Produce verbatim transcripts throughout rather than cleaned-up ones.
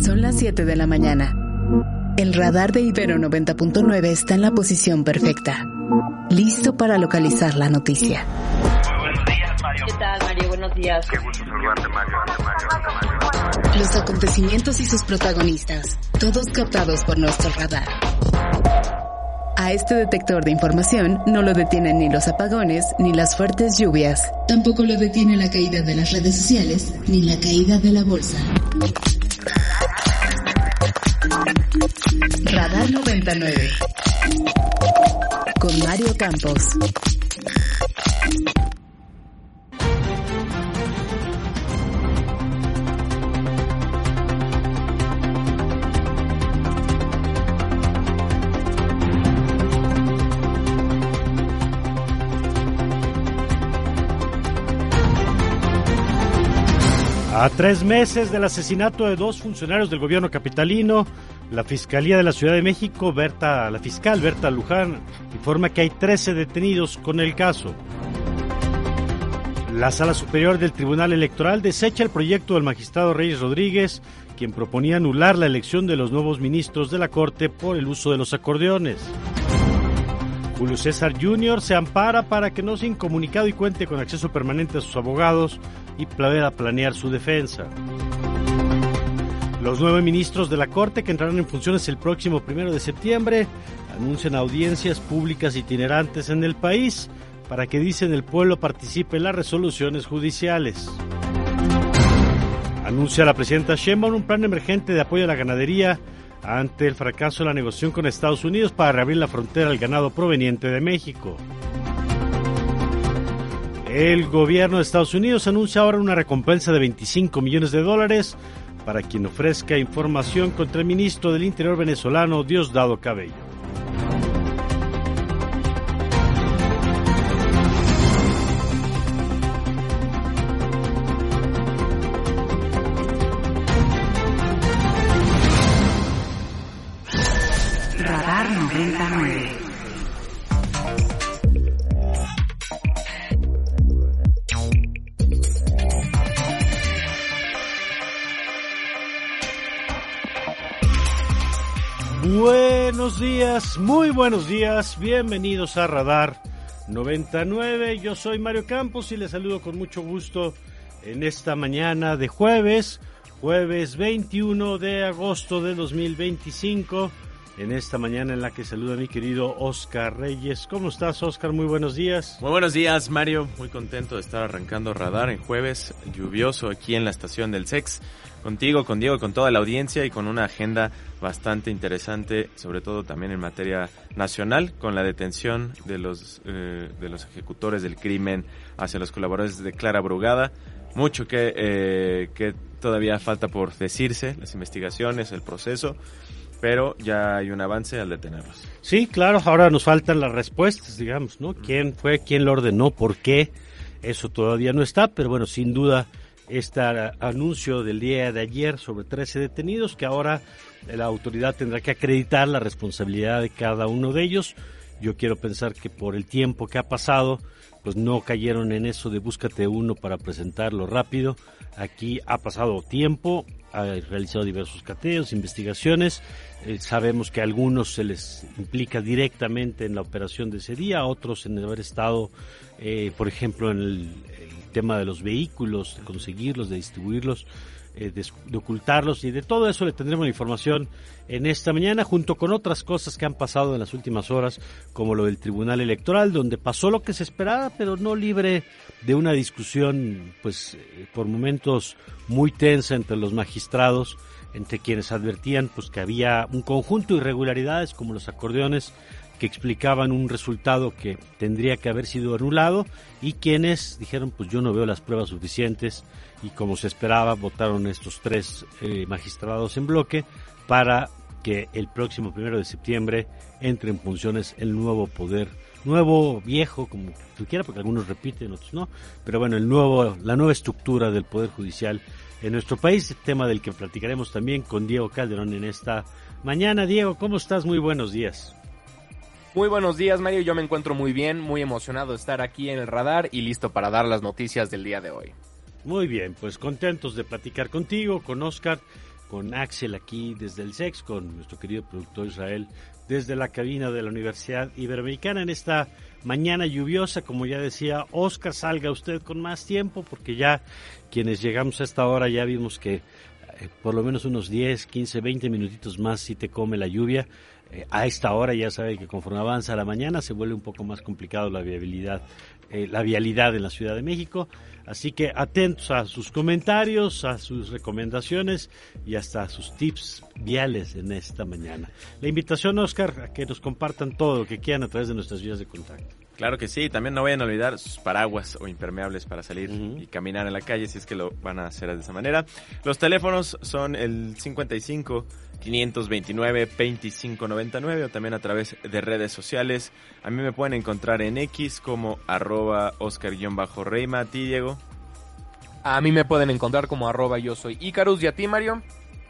Son las siete de la mañana. El radar de Ibero noventa punto nueve está en la posición perfecta, listo para localizar la noticia. Muy buenos días, Mario. ¿Qué tal, Mario? Buenos días. Qué gusto saludarte, Mario. Mario, Mario. Los acontecimientos y sus protagonistas, todos captados por nuestro radar. A este detector de información no lo detienen ni los apagones ni las fuertes lluvias. Tampoco lo detiene la caída de las redes sociales ni la caída de la bolsa. Radar noventa y nueve con Mario Campos. A tres meses del asesinato de dos funcionarios del gobierno capitalino, la Fiscalía de la Ciudad de México, Berta, la fiscal Berta Luján, informa que hay trece detenidos con el caso. La Sala Superior del Tribunal Electoral desecha el proyecto del magistrado Reyes Rodríguez, quien proponía anular la elección de los nuevos ministros de la Corte por el uso de los acordeones. Julio César junior se ampara para que no sea incomunicado y cuente con acceso permanente a sus abogados y pueda planear su defensa. Los nueve ministros de la Corte, que entrarán en funciones el próximo primero de septiembre, anuncian audiencias públicas itinerantes en el país para que, dicen, el pueblo participe en las resoluciones judiciales. Anuncia la presidenta Sheinbaum un plan emergente de apoyo a la ganadería ante el fracaso de la negociación con Estados Unidos para reabrir la frontera al ganado proveniente de México. El gobierno de Estados Unidos anuncia ahora una recompensa de veinticinco millones de dólares para quien ofrezca información contra el ministro del Interior venezolano Diosdado Cabello. Radar noventa y nueve. Buenos días, muy buenos días, bienvenidos a Radar noventa y nueve, yo soy Mario Campos y les saludo con mucho gusto en esta mañana de jueves, jueves veintiuno de agosto de dos mil veinticinco, en esta mañana en la que saluda a mi querido Oscar Reyes. ¿Cómo estás, Oscar? Muy buenos días. Muy buenos días, Mario, muy contento de estar arrancando Radar en jueves lluvioso aquí en la estación del S E X. Contigo, con Diego, con toda la audiencia y con una agenda bastante interesante, sobre todo también en materia nacional, con la detención de los eh, de los ejecutores del crimen hacia los colaboradores de Clara Brugada. Mucho que, eh, que todavía falta por decirse, las investigaciones, el proceso, pero ya hay un avance al detenerlos. Sí, claro, ahora nos faltan las respuestas, digamos, ¿no? ¿Quién fue, quién lo ordenó, por qué? Eso todavía no está, pero bueno, sin duda, este anuncio del día de ayer sobre trece detenidos, que ahora la autoridad tendrá que acreditar la responsabilidad de cada uno de ellos. Yo quiero pensar que por el tiempo que ha pasado, pues no cayeron en eso de búscate uno para presentarlo rápido. Aquí ha pasado tiempo, ha realizado diversos cateos, investigaciones. Eh, sabemos que a algunos se les implica directamente en la operación de ese día, a otros en haber estado, eh, por ejemplo, en el, el tema de los vehículos, de conseguirlos, de distribuirlos, eh, de, de ocultarlos, y de todo eso le tendremos la información en esta mañana, junto con otras cosas que han pasado en las últimas horas, como lo del Tribunal Electoral, donde pasó lo que se esperaba, pero no libre de una discusión, pues, eh, por momentos muy tensa entre los magistrados, entre quienes advertían pues que había un conjunto de irregularidades, como los acordeones, que explicaban un resultado que tendría que haber sido anulado, y quienes dijeron pues yo no veo las pruebas suficientes, y como se esperaba votaron estos tres eh, magistrados en bloque para que el próximo primero de septiembre entre en funciones el nuevo poder, nuevo, viejo, como tú quieras, porque algunos repiten, otros no, pero bueno, el nuevo, la nueva estructura del Poder Judicial en nuestro país, tema del que platicaremos también con Diego Calderón en esta mañana. Diego, ¿cómo estás? Muy buenos días. Muy buenos días, Mario. Yo me encuentro muy bien, muy emocionado de estar aquí en el radar y listo para dar las noticias del día de hoy. Muy bien, pues contentos de platicar contigo, con Oscar, con Axel aquí desde el S E X, con nuestro querido productor Israel desde la cabina de la Universidad Iberoamericana en esta mañana lluviosa. Como ya decía Oscar, salga usted con más tiempo, porque ya quienes llegamos a esta hora ya vimos que eh, por lo menos unos diez, quince, veinte minutitos más si te come la lluvia. Eh, a esta hora ya sabe que conforme avanza la mañana se vuelve un poco más complicado la viabilidad, eh, la vialidad en la Ciudad de México. Así que atentos a sus comentarios, a sus recomendaciones y hasta a sus tips viales en esta mañana. La invitación, Oscar, a que nos compartan todo lo que quieran a través de nuestras vías de contacto. Claro que sí, también no vayan a olvidar sus paraguas o impermeables para salir uh-huh. y caminar en la calle, si es que lo van a hacer de esa manera. Los teléfonos son el cincuenta y cinco, quinientos veintinueve, veinticinco noventa y nueve o también a través de redes sociales. A mí me pueden encontrar en X como arroba Oscar-Reima. ¿A ti, Diego? A mí me pueden encontrar como arroba yo soy Icarus. ¿Y a ti, Mario?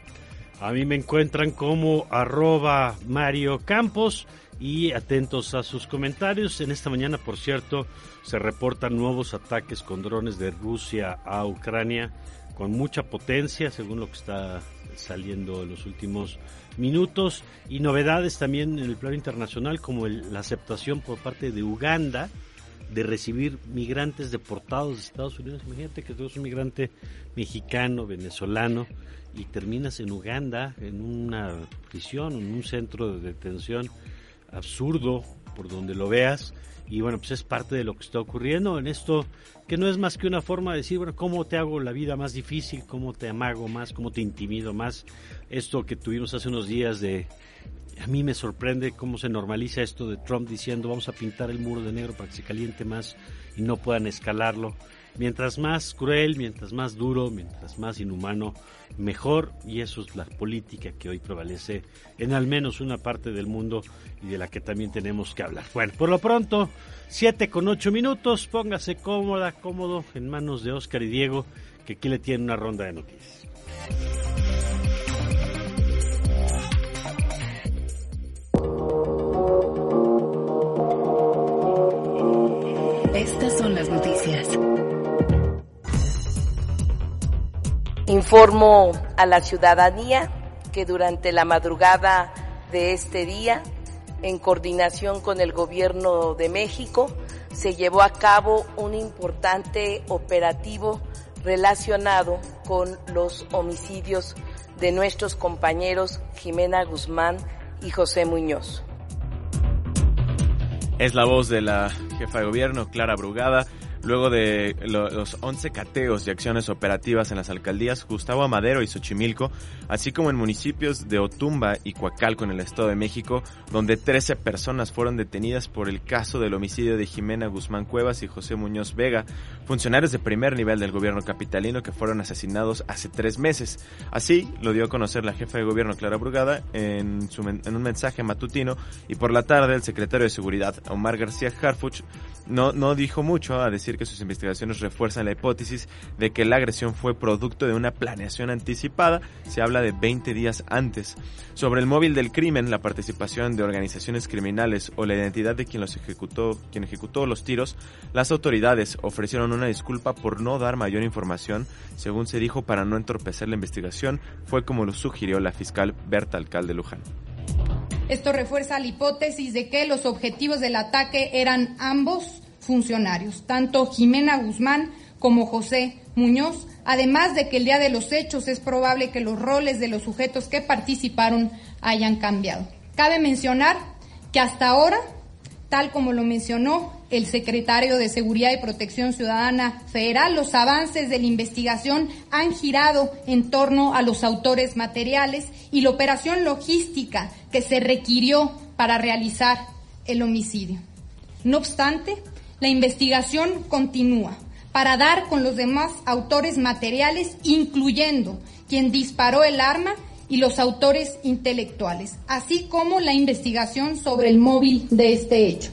A mí me encuentran como arroba Mario Campos. Y atentos a sus comentarios. En esta mañana, por cierto, se reportan nuevos ataques con drones de Rusia a Ucrania con mucha potencia, según lo que está saliendo en los últimos minutos. Y novedades también en el plano internacional, como el, la aceptación por parte de Uganda de recibir migrantes deportados de Estados Unidos. Imagínate que tú eres un migrante mexicano, venezolano, y terminas en Uganda, en una prisión, en un centro de detención absurdo, por donde lo veas. Y bueno, pues es parte de lo que está ocurriendo en esto, que no es más que una forma de decir, bueno, ¿cómo te hago la vida más difícil? ¿Cómo te amago más? ¿Cómo te intimido más? Esto que tuvimos hace unos días de... A mí me sorprende cómo se normaliza esto de Trump diciendo vamos a pintar el muro de negro para que se caliente más y no puedan escalarlo. Mientras más cruel, mientras más duro, mientras más inhumano, mejor. Y eso es la política que hoy prevalece en al menos una parte del mundo y de la que también tenemos que hablar. Bueno, por lo pronto, siete con ocho minutos, póngase cómoda, cómodo en manos de Oscar y Diego, que aquí le tienen una ronda de noticias. Estas son las noticias. Informo a la ciudadanía que durante la madrugada de este día, en coordinación con el Gobierno de México, se llevó a cabo un importante operativo relacionado con los homicidios de nuestros compañeros Jimena Guzmán y José Muñoz. Es la voz de la jefa de gobierno, Clara Brugada. Luego de los once cateos y acciones operativas en las alcaldías Gustavo Amadero y Xochimilco, así como en municipios de Otumba y Coacalco en el Estado de México, donde trece personas fueron detenidas por el caso del homicidio de Jimena Guzmán Cuevas y José Muñoz Vega, funcionarios de primer nivel del gobierno capitalino que fueron asesinados hace tres meses. Así lo dio a conocer la jefa de gobierno, Clara Brugada, en, su, en un mensaje matutino, y por la tarde el secretario de Seguridad, Omar García Harfuch, no, no dijo mucho, a decir que sus investigaciones refuerzan la hipótesis de que la agresión fue producto de una planeación anticipada. Se habla de veinte días antes. Sobre el móvil del crimen, la participación de organizaciones criminales o la identidad de quien los ejecutó, quien ejecutó los tiros, las autoridades ofrecieron una disculpa por no dar mayor información. Según se dijo, para no entorpecer la investigación, fue como lo sugirió la fiscal Berta Alcalde Luján. Esto refuerza la hipótesis de que los objetivos del ataque eran ambos funcionarios, tanto Jimena Guzmán como José Muñoz, además de que el día de los hechos es probable que los roles de los sujetos que participaron hayan cambiado. Cabe mencionar que hasta ahora, tal como lo mencionó el secretario de Seguridad y Protección Ciudadana Federal, los avances de la investigación han girado en torno a los autores materiales y la operación logística que se requirió para realizar el homicidio. No obstante, la investigación continúa para dar con los demás autores materiales, incluyendo quien disparó el arma y los autores intelectuales, así como la investigación sobre el móvil de este hecho.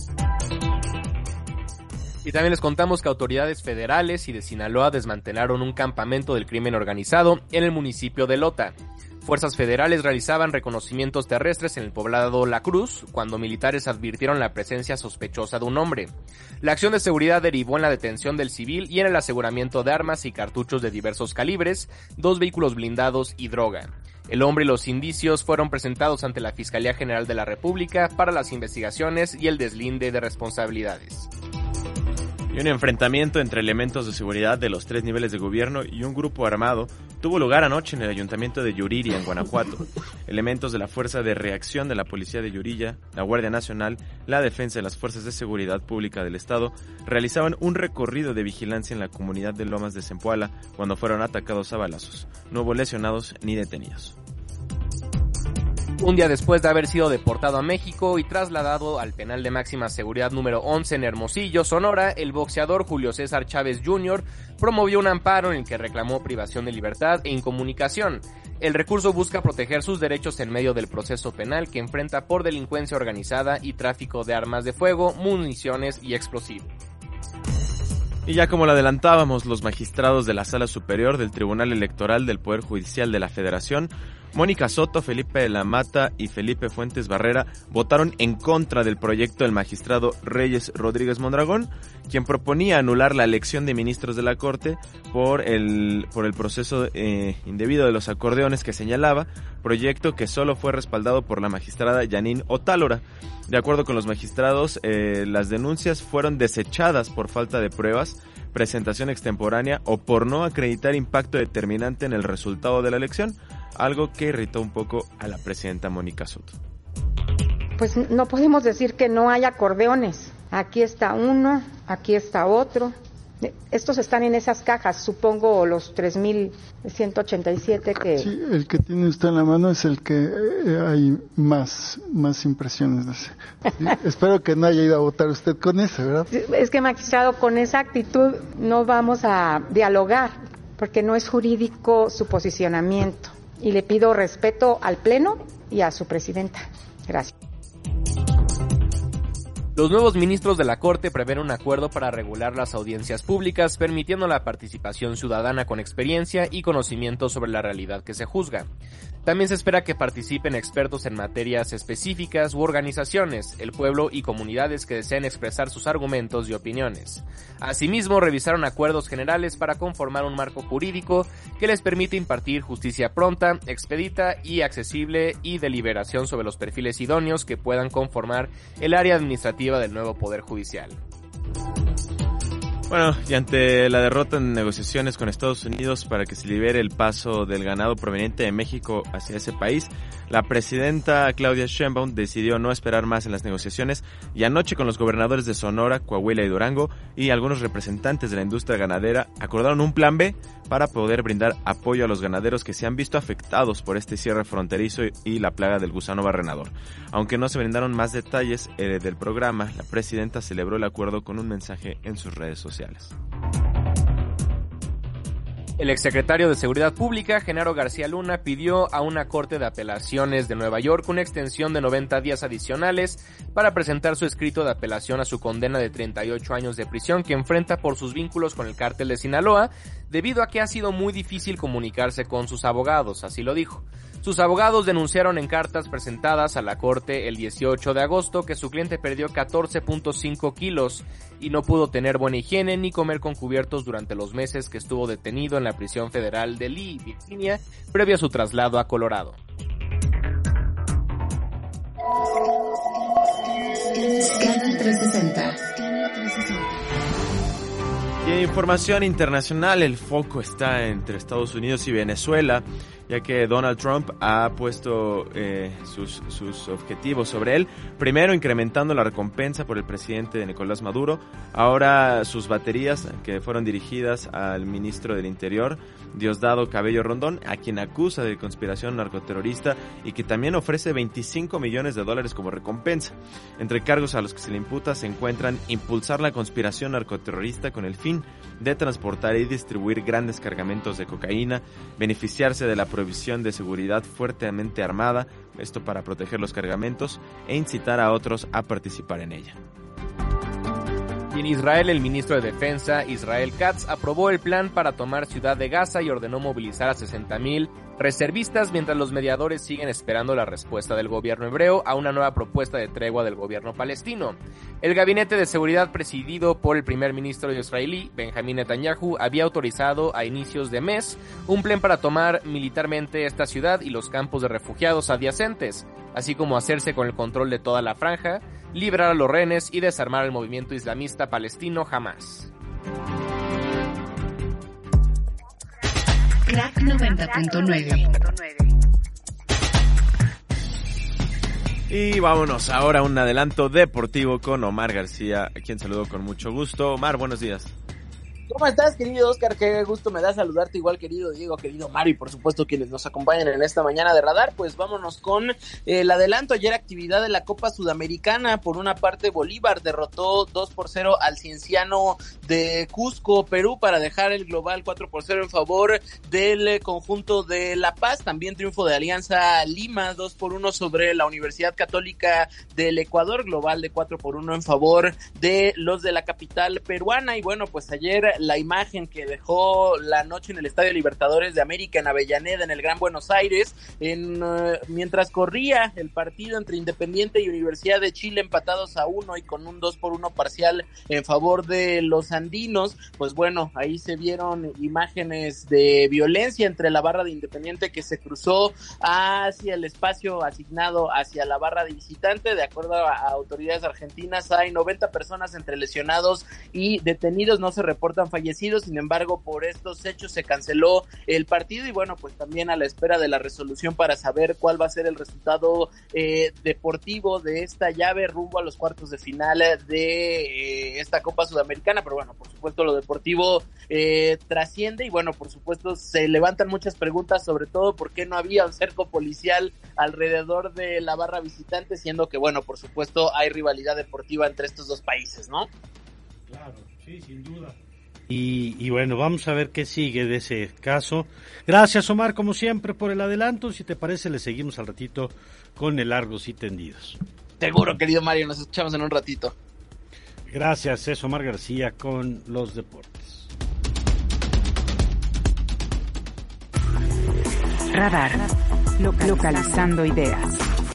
Y también les contamos que autoridades federales y de Sinaloa desmantelaron un campamento del crimen organizado en el municipio de Lota. Fuerzas federales realizaban reconocimientos terrestres en el poblado La Cruz cuando militares advirtieron la presencia sospechosa de un hombre. La acción de seguridad derivó en la detención del civil y en el aseguramiento de armas y cartuchos de diversos calibres, dos vehículos blindados y droga. El hombre y los indicios fueron presentados ante la Fiscalía General de la República para las investigaciones y el deslinde de responsabilidades. Y un enfrentamiento entre elementos de seguridad de los tres niveles de gobierno y un grupo armado tuvo lugar anoche en el ayuntamiento de Yuriria, en Guanajuato. Elementos de la Fuerza de Reacción de la Policía de Yuriria, la Guardia Nacional, la Defensa de las Fuerzas de Seguridad Pública del Estado realizaban un recorrido de vigilancia en la comunidad de Lomas de Zempoala cuando fueron atacados a balazos. No hubo lesionados ni detenidos. Un día después de haber sido deportado a México y trasladado al penal de máxima seguridad número once en Hermosillo, Sonora, el boxeador Julio César Chávez junior promovió un amparo en el que reclamó privación de libertad e incomunicación. El recurso busca proteger sus derechos en medio del proceso penal que enfrenta por delincuencia organizada y tráfico de armas de fuego, municiones y explosivos. Y ya como lo adelantábamos, los magistrados de la Sala Superior del Tribunal Electoral del Poder Judicial de la Federación, Mónica Soto, Felipe de la Mata y Felipe Fuentes Barrera, votaron en contra del proyecto del magistrado Reyes Rodríguez Mondragón, quien proponía anular la elección de ministros de la Corte por el, por el proceso eh, indebido de los acordeones que señalaba, proyecto que solo fue respaldado por la magistrada Yanín Otálora. De acuerdo con los magistrados, eh, las denuncias fueron desechadas por falta de pruebas, presentación extemporánea o por no acreditar impacto determinante en el resultado de la elección, algo que irritó un poco a la presidenta Mónica Soto. Pues no podemos decir que no hay acordeones. Aquí está uno, aquí está otro. Estos están en esas cajas, supongo los tres mil ciento ochenta y siete que... Sí, el que tiene usted en la mano es el que eh, hay más, más impresiones de ese. Sí, espero que no haya ido a votar usted con ese, ¿verdad? Es que, magistrado, con esa actitud no vamos a dialogar, porque no es jurídico su posicionamiento. Y le pido respeto al Pleno y a su presidenta. Gracias. Los nuevos ministros de la Corte prevén un acuerdo para regular las audiencias públicas, permitiendo la participación ciudadana con experiencia y conocimiento sobre la realidad que se juzga. También se espera que participen expertos en materias específicas u organizaciones, el pueblo y comunidades que deseen expresar sus argumentos y opiniones. Asimismo, revisaron acuerdos generales para conformar un marco jurídico que les permite impartir justicia pronta, expedita y accesible y deliberación sobre los perfiles idóneos que puedan conformar el área administrativa del nuevo Poder Judicial. Bueno, y ante la derrota en negociaciones con Estados Unidos para que se libere el paso del ganado proveniente de México hacia ese país, la presidenta Claudia Sheinbaum decidió no esperar más en las negociaciones y anoche con los gobernadores de Sonora, Coahuila y Durango y algunos representantes de la industria ganadera acordaron un plan B para poder brindar apoyo a los ganaderos que se han visto afectados por este cierre fronterizo y la plaga del gusano barrenador. Aunque no se brindaron más detalles eh, del programa, la presidenta celebró el acuerdo con un mensaje en sus redes sociales. El exsecretario de Seguridad Pública, Genaro García Luna, pidió a una corte de apelaciones de Nueva York una extensión de noventa días adicionales para presentar su escrito de apelación a su condena de treinta y ocho años de prisión que enfrenta por sus vínculos con el cártel de Sinaloa, debido a que ha sido muy difícil comunicarse con sus abogados, así lo dijo. Sus abogados denunciaron en cartas presentadas a la corte el dieciocho de agosto que su cliente perdió catorce punto cinco kilos y no pudo tener buena higiene ni comer con cubiertos durante los meses que estuvo detenido en la prisión federal de Lee, Virginia, previo a su traslado a Colorado. Scanner trescientos sesenta. Y en información internacional, el foco está entre Estados Unidos y Venezuela, ya que Donald Trump ha puesto eh, sus, sus objetivos sobre él. Primero, incrementando la recompensa por el presidente Nicolás Maduro. Ahora, sus baterías que fueron dirigidas al ministro del Interior, Diosdado Cabello Rondón, a quien acusa de conspiración narcoterrorista y que también ofrece veinticinco millones de dólares como recompensa. Entre cargos a los que se le imputa se encuentran impulsar la conspiración narcoterrorista con el fin de transportar y distribuir grandes cargamentos de cocaína, beneficiarse de la provisión de seguridad fuertemente armada, esto para proteger los cargamentos, e incitar a otros a participar en ella. Y en Israel, el ministro de Defensa, Israel Katz, aprobó el plan para tomar Ciudad de Gaza y ordenó movilizar a sesenta mil reservistas mientras los mediadores siguen esperando la respuesta del gobierno hebreo a una nueva propuesta de tregua del gobierno palestino. El gabinete de seguridad presidido por el primer ministro israelí, Benjamín Netanyahu, había autorizado a inicios de mes un plan para tomar militarmente esta ciudad y los campos de refugiados adyacentes, así como hacerse con el control de toda la franja, liberar a los rehenes y desarmar el movimiento islamista palestino Hamas. Crack noventa punto nueve. Y vámonos ahora a un adelanto deportivo con Omar García, a quien saludo con mucho gusto. Omar, buenos días. ¿Cómo estás, querido Oscar? Qué gusto me da saludarte, igual querido Diego, querido Mario y por supuesto quienes nos acompañan en esta mañana de Radar. Pues vámonos con el adelanto. Ayer actividad de la Copa Sudamericana. Por una parte, Bolívar derrotó dos por cero al Cienciano de Cusco, Perú, para dejar el global cuatro por cero en favor del conjunto de La Paz. También triunfo de Alianza Lima, dos por uno sobre la Universidad Católica del Ecuador, global de cuatro por uno en favor de los de la capital peruana. Y bueno, pues ayer la imagen que dejó la noche en el Estadio Libertadores de América en Avellaneda, en el Gran Buenos Aires, en uh, mientras corría el partido entre Independiente y Universidad de Chile, empatados a uno y con un dos por uno parcial en favor de los andinos. Pues bueno, ahí se vieron imágenes de violencia entre la barra de Independiente, que se cruzó hacia el espacio asignado hacia la barra de visitante. De acuerdo a autoridades argentinas, hay noventa personas entre lesionados y detenidos. No se reportan fallecidos, sin embargo, por estos hechos se canceló el partido. Y bueno, pues también a la espera de la resolución para saber cuál va a ser el resultado eh, deportivo de esta llave rumbo a los cuartos de final de eh, esta Copa Sudamericana. Pero bueno, por supuesto lo deportivo eh, trasciende y bueno, por supuesto se levantan muchas preguntas, sobre todo por qué no había un cerco policial alrededor de la barra visitante, siendo que bueno, por supuesto hay rivalidad deportiva entre estos dos países, ¿no? Claro, sí, sin duda. Y, y bueno, vamos a ver qué sigue de ese caso. Gracias, Omar, como siempre, por el adelanto. Si te parece, le seguimos al ratito con el Largos y Tendidos. Seguro, querido Mario, nos escuchamos en un ratito. Gracias, es Omar García con los deportes. Radar, localizando ideas.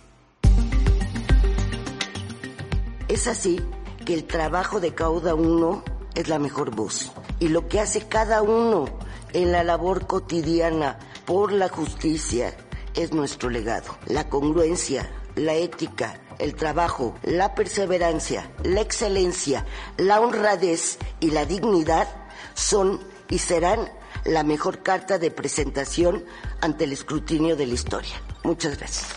Es así que el trabajo de cada uno es la mejor voz. Y lo que hace cada uno en la labor cotidiana por la justicia es nuestro legado. La congruencia, la ética, el trabajo, la perseverancia, la excelencia, la honradez y la dignidad son y serán la mejor carta de presentación ante el escrutinio de la historia. Muchas gracias.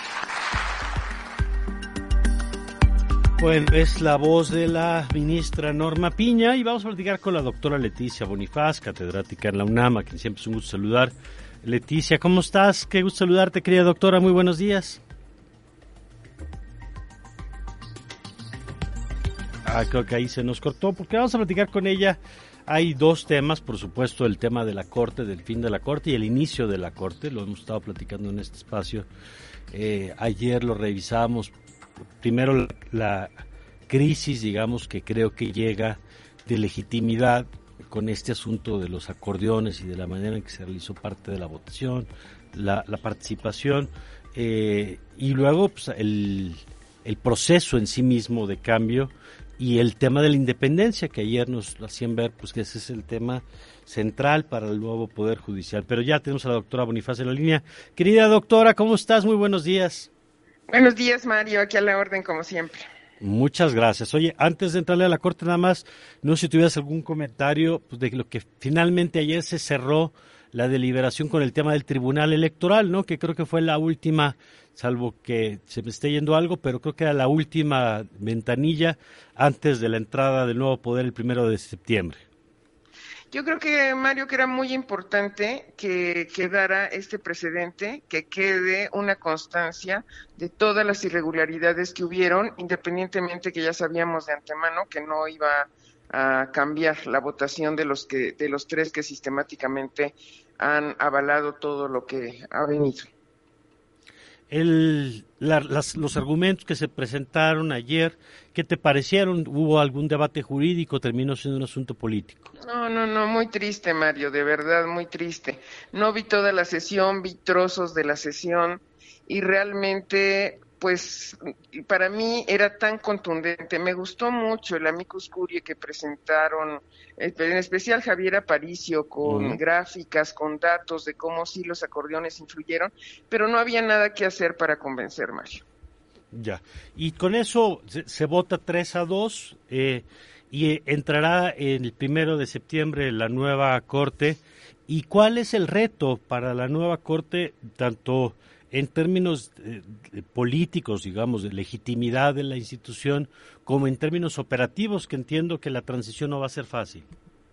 Bueno, es la voz de la ministra Norma Piña y vamos a platicar con la doctora Leticia Bonifaz, catedrática en la UNAM, a quien siempre es un gusto saludar. Leticia, ¿cómo estás? Qué gusto saludarte, querida doctora, muy buenos días. Ah, creo que ahí se nos cortó, porque vamos a platicar con ella. Hay dos temas, por supuesto, el tema de la Corte, del fin de la Corte y el inicio de la Corte, lo hemos estado platicando en este espacio. Eh, ayer lo revisamos. Primero, la, la crisis, digamos, que creo que llega de legitimidad con este asunto de los acordeones y de la manera en que se realizó parte de la votación, la, la participación, eh, y luego pues, el, el proceso en sí mismo de cambio y el tema de la independencia, que ayer nos hacían ver pues que ese es el tema central para el nuevo Poder Judicial. Pero ya tenemos a la doctora Bonifaz en la línea. Querida doctora, ¿cómo estás? Muy buenos días. Buenos días, Mario, aquí a la orden como siempre. Muchas gracias. Oye, antes de entrarle a la Corte nada más, no sé si tuvieras algún comentario pues, de lo que finalmente ayer se cerró la deliberación con el tema del Tribunal Electoral, ¿no? Que creo que fue la última, salvo que se me esté yendo algo, pero creo que era la última ventanilla antes de la entrada del nuevo poder el primero de septiembre. Yo creo que, Mario, que era muy importante que quedara este precedente, que quede una constancia de todas las irregularidades que hubieron, independientemente que ya sabíamos de antemano que no iba a cambiar la votación de los que de los tres que sistemáticamente han avalado todo lo que ha venido. el, la, las, los argumentos que se presentaron ayer, ¿qué te parecieron? ¿Hubo algún debate jurídico? ¿Terminó siendo un asunto político? No, no, no, muy triste, Mario, de verdad, muy triste. No vi toda la sesión, vi trozos de la sesión y realmente, pues, para mí era tan contundente. Me gustó mucho el amicus curiae que presentaron, en especial Javier Aparicio, con uh-huh. gráficas, con datos de cómo sí los acordeones influyeron, pero no había nada que hacer para convencer, Mario. Ya, y con eso se, se vota tres a dos, eh, y entrará el primero de septiembre la nueva Corte. ¿Y cuál es el reto para la nueva Corte, tanto en términos eh, políticos, digamos, de legitimidad de la institución, como en términos operativos, que entiendo que la transición no va a ser fácil?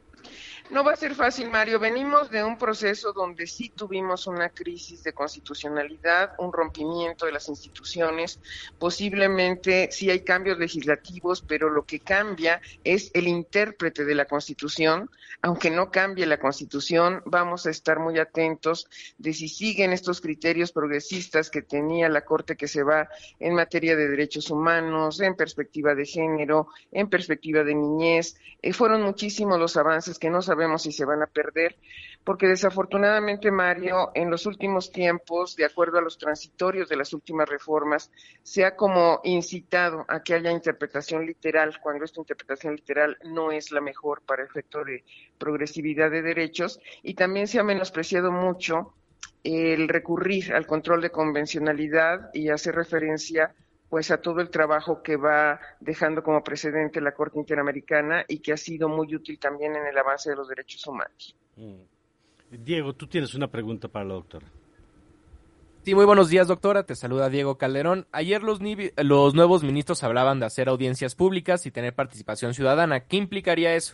No va a ser fácil, Mario. Venimos de un proceso donde sí tuvimos una crisis de constitucionalidad, un rompimiento de las instituciones. Posiblemente sí hay cambios legislativos, pero lo que cambia es el intérprete de la Constitución. Aunque no cambie la Constitución, vamos a estar muy atentos de si siguen estos criterios progresistas que tenía la Corte, que se va en materia de derechos humanos, en perspectiva de género, en perspectiva de niñez. Eh, fueron muchísimos los avances que no sabemos Sabemos si se van a perder, porque desafortunadamente, Mario, en los últimos tiempos, de acuerdo a los transitorios de las últimas reformas, se ha como incitado a que haya interpretación literal, cuando esta interpretación literal no es la mejor para efecto de progresividad de derechos, y también se ha menospreciado mucho el recurrir al control de convencionalidad y hacer referencia pues a todo el trabajo que va dejando como precedente la Corte Interamericana y que ha sido muy útil también en el avance de los derechos humanos. Mm. Diego, tú tienes una pregunta para la doctora. Sí, muy buenos días, doctora. Te saluda Diego Calderón. Ayer los, ni- los nuevos ministros hablaban de hacer audiencias públicas y tener participación ciudadana. ¿Qué implicaría eso?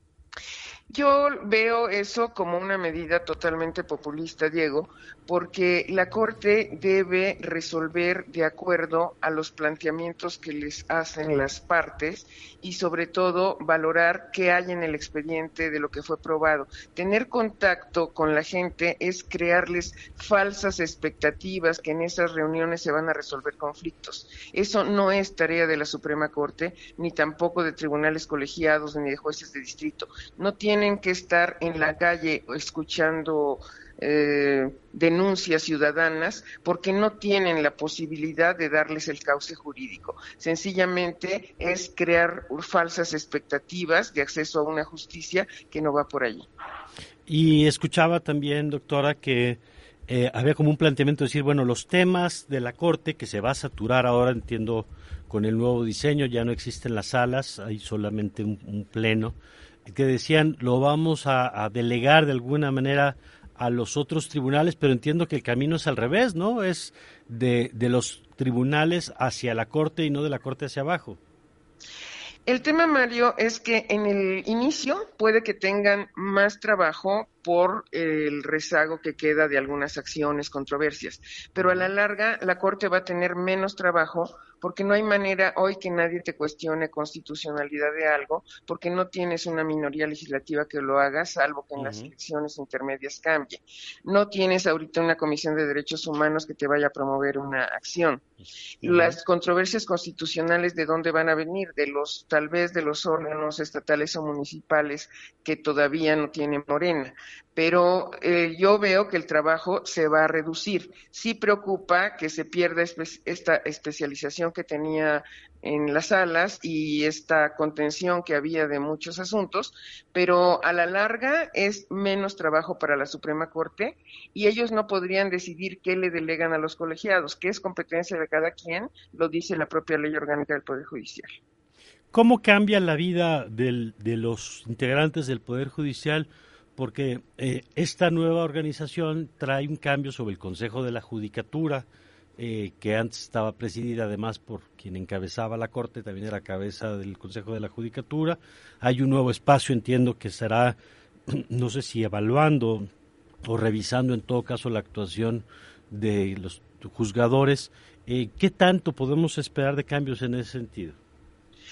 Yo veo eso como una medida totalmente populista, Diego, porque la Corte debe resolver de acuerdo a los planteamientos que les hacen las partes y sobre todo valorar qué hay en el expediente de lo que fue probado. Tener contacto con la gente es crearles falsas expectativas que en esas reuniones se van a resolver conflictos. Eso no es tarea de la Suprema Corte, ni tampoco de tribunales colegiados, ni de jueces de distrito. No tiene tienen que estar en la calle escuchando eh, denuncias ciudadanas porque no tienen la posibilidad de darles el cauce jurídico. Sencillamente es crear falsas expectativas de acceso a una justicia que no va por allí. Y escuchaba también, doctora, que eh, había como un planteamiento de decir, bueno, los temas de la Corte que se va a saturar ahora, entiendo, con el nuevo diseño, ya no existen las salas, hay solamente un, un pleno, que decían lo vamos a, a delegar de alguna manera a los otros tribunales, pero entiendo que el camino es al revés, ¿no? Es de, de los tribunales hacia la Corte y no de la Corte hacia abajo. El tema, Mario, es que en el inicio puede que tengan más trabajo por el rezago que queda de algunas acciones, controversias, pero a la larga la Corte va a tener menos trabajo porque no hay manera hoy que nadie te cuestione constitucionalidad de algo, porque no tienes una minoría legislativa que lo haga, salvo que en uh-huh. las elecciones intermedias cambie. No tienes ahorita una Comisión de Derechos Humanos que te vaya a promover una acción. Uh-huh. Las controversias constitucionales, ¿de dónde van a venir? De los, tal vez de los órganos estatales o municipales que todavía no tienen Morena. Pero eh, yo veo que el trabajo se va a reducir. Sí preocupa que se pierda espe- esta especialización que tenía en las salas y esta contención que había de muchos asuntos, pero a la larga es menos trabajo para la Suprema Corte y ellos no podrían decidir qué le delegan a los colegiados, que es competencia de cada quien, lo dice la propia Ley Orgánica del Poder Judicial. ¿Cómo cambia la vida del, de los integrantes del Poder Judicial? Porque eh, esta nueva organización trae un cambio sobre el Consejo de la Judicatura, eh, que antes estaba presidida además por quien encabezaba la Corte, también era cabeza del Consejo de la Judicatura. Hay un nuevo espacio, entiendo que será, no sé si evaluando o revisando en todo caso la actuación de los juzgadores. Eh, ¿Qué tanto podemos esperar de cambios en ese sentido?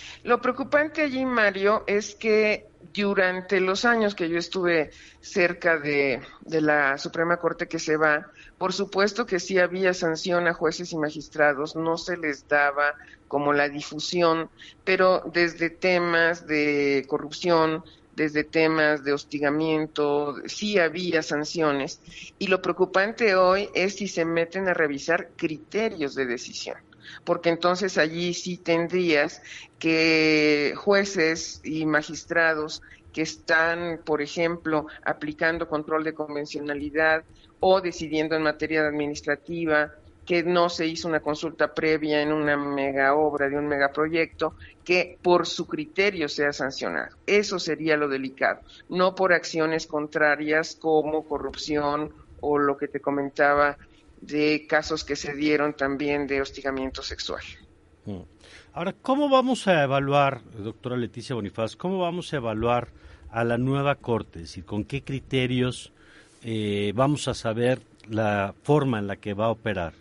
Lo preocupante allí, Mario, es que durante los años que yo estuve cerca de, de la Suprema Corte que se va, por supuesto que sí había sanción a jueces y magistrados, no se les daba como la difusión, pero desde temas de corrupción, desde temas de hostigamiento, sí había sanciones. Y lo preocupante hoy es si se meten a revisar criterios de decisión, porque entonces allí sí tendrías que jueces y magistrados que están, por ejemplo, aplicando control de convencionalidad o decidiendo en materia administrativa, que no se hizo una consulta previa en una mega obra de un megaproyecto, que por su criterio sea sancionado. Eso sería lo delicado, no por acciones contrarias como corrupción o lo que te comentaba de casos que se dieron también de hostigamiento sexual. Ahora, ¿cómo vamos a evaluar, doctora Leticia Bonifaz, cómo vamos a evaluar a la nueva Corte? Es decir, ¿con qué criterios eh, vamos a saber la forma en la que va a operar?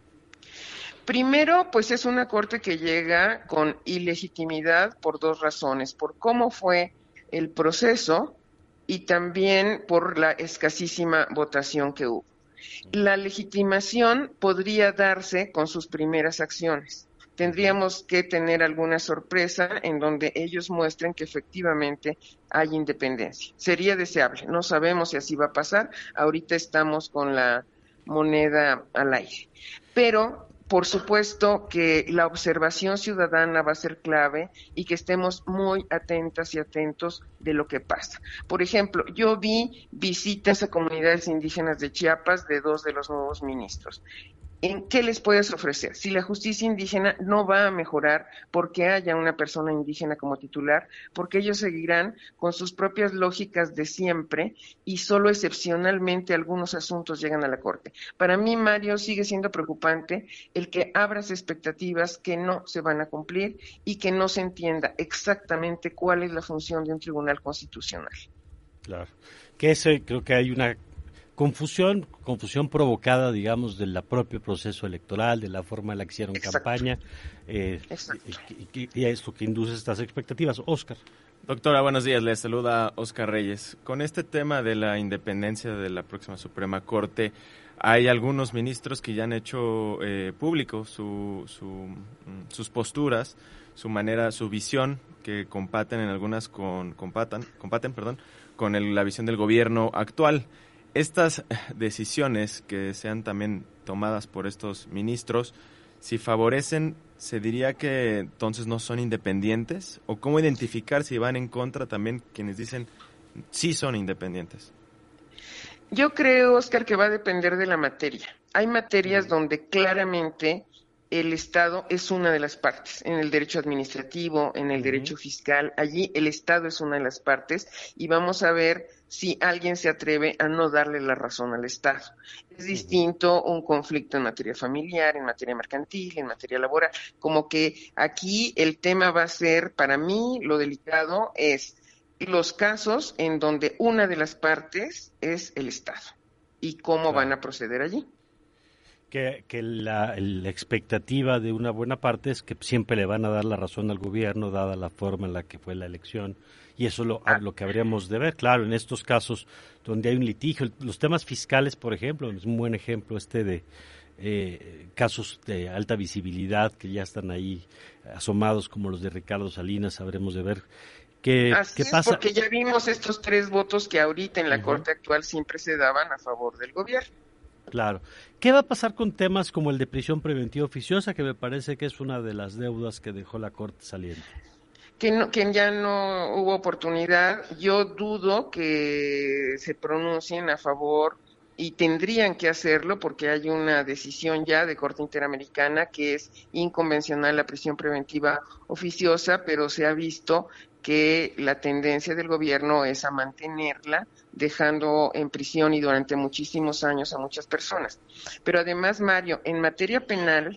Primero, pues es una Corte que llega con ilegitimidad por dos razones, por cómo fue el proceso y también por la escasísima votación que hubo. La legitimación podría darse con sus primeras acciones. Tendríamos que tener alguna sorpresa en donde ellos muestren que efectivamente hay independencia. Sería deseable, no sabemos si así va a pasar, ahorita estamos con la moneda al aire. Pero por supuesto que la observación ciudadana va a ser clave y que estemos muy atentas y atentos de lo que pasa. Por ejemplo, yo vi visitas a comunidades indígenas de Chiapas de dos de los nuevos ministros. ¿En qué les puedes ofrecer? Si la justicia indígena no va a mejorar porque haya una persona indígena como titular, porque ellos seguirán con sus propias lógicas de siempre y solo excepcionalmente algunos asuntos llegan a la Corte. Para mí, Mario, sigue siendo preocupante el que abras expectativas que no se van a cumplir y que no se entienda exactamente cuál es la función de un tribunal constitucional. Claro, que ese creo que hay una Confusión, confusión provocada, digamos, del propio proceso electoral, de la forma en la que hicieron Exacto. campaña, eh, y, y, y esto que induce estas expectativas. Óscar. Doctora, buenos días. Les saluda Óscar Reyes. Con este tema de la independencia de la próxima Suprema Corte, hay algunos ministros que ya han hecho eh, público su, su, sus posturas, su manera, su visión, que compaten en algunas con compatan, compaten, perdón, con el, la visión del gobierno actual. Estas decisiones que sean también tomadas por estos ministros, si favorecen, ¿se diría que entonces no son independientes? ¿O cómo identificar si van en contra también quienes dicen sí son independientes? Yo creo, Óscar, que va a depender de la materia. Hay materias donde claramente el Estado es una de las partes, en el derecho administrativo, en el derecho fiscal, allí el Estado es una de las partes y vamos a ver si alguien se atreve a no darle la razón al Estado. Es distinto un conflicto en materia familiar, en materia mercantil, en materia laboral, como que aquí el tema va a ser, para mí, lo delicado es los casos en donde una de las partes es el Estado y cómo claro. van a proceder allí. Que, que la, la expectativa de una buena parte es que siempre le van a dar la razón al gobierno, dada la forma en la que fue la elección, y eso es lo, ah. lo que habríamos de ver. Claro, en estos casos donde hay un litigio, los temas fiscales, por ejemplo, es un buen ejemplo este de eh, casos de alta visibilidad que ya están ahí asomados, como los de Ricardo Salinas, habremos de ver qué, Así qué es, pasa. Porque ya vimos estos tres votos que ahorita en la uh-huh. Corte actual siempre se daban a favor del gobierno. Claro. ¿Qué va a pasar con temas como el de prisión preventiva oficiosa, que me parece que es una de las deudas que dejó la Corte saliente? Que, no, que ya no hubo oportunidad. Yo dudo que se pronuncien a favor y tendrían que hacerlo porque hay una decisión ya de Corte Interamericana que es inconvencional la prisión preventiva oficiosa, pero se ha visto que la tendencia del gobierno es a mantenerla, dejando en prisión y durante muchísimos años a muchas personas. Pero además, Mario, en materia penal,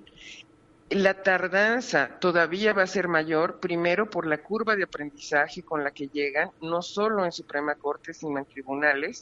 la tardanza todavía va a ser mayor, primero por la curva de aprendizaje con la que llegan, no solo en Suprema Corte, sino en tribunales,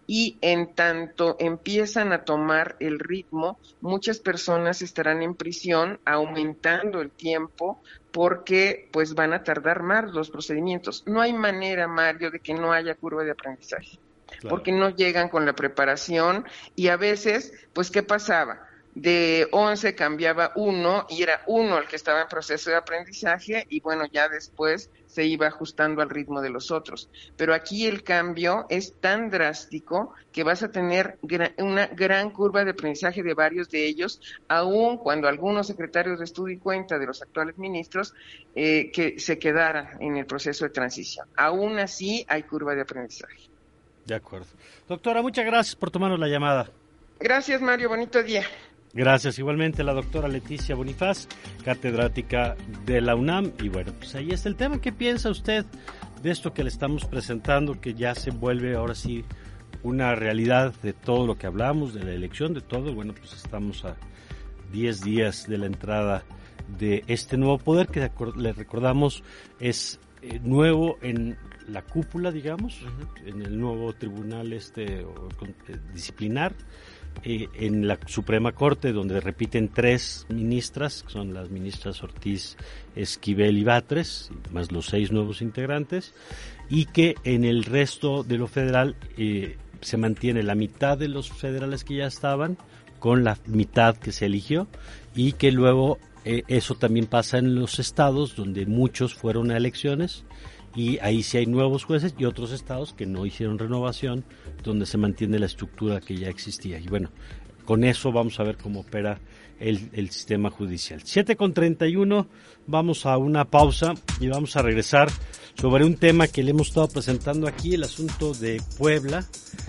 y en tanto empiezan a tomar el ritmo, muchas personas estarán en prisión aumentando el tiempo porque pues van a tardar más los procedimientos. No hay manera, Mario, de que no haya curva de aprendizaje, claro, porque no llegan con la preparación y a veces, pues, ¿qué pasaba? De once cambiaba uno y era uno el que estaba en proceso de aprendizaje y bueno, ya después se iba ajustando al ritmo de los otros. Pero aquí el cambio es tan drástico que vas a tener gra- una gran curva de aprendizaje de varios de ellos, aun cuando algunos secretarios de estudio y cuenta de los actuales ministros eh, que se quedaran en el proceso de transición. Aún así hay curva de aprendizaje. De acuerdo. Doctora, muchas gracias por tomarnos la llamada. Gracias, Mario. Bonito día. Gracias, igualmente la doctora Leticia Bonifaz, catedrática de la UNAM. Y bueno, pues ahí está el tema. ¿Qué piensa usted de esto que le estamos presentando, que ya se vuelve ahora sí una realidad de todo lo que hablamos, de la elección, de todo? Bueno, pues estamos a diez días de la entrada de este nuevo poder que le recordamos es eh, nuevo en la cúpula, digamos, uh-huh. en el nuevo tribunal este o, eh, disciplinar. Eh, en la Suprema Corte, donde repiten tres ministras, que son las ministras Ortiz, Esquivel y Batres, más los seis nuevos integrantes, y que en el resto de lo federal eh, se mantiene la mitad de los federales que ya estaban, con la mitad que se eligió, y que luego eh, eso también pasa en los estados, donde muchos fueron a elecciones, y ahí sí hay nuevos jueces y otros estados que no hicieron renovación, donde se mantiene la estructura que ya existía. Y bueno, con eso vamos a ver cómo opera el, el sistema judicial. siete con treinta y uno, vamos a una pausa y vamos a regresar sobre un tema que le hemos estado presentando aquí, el asunto de Puebla.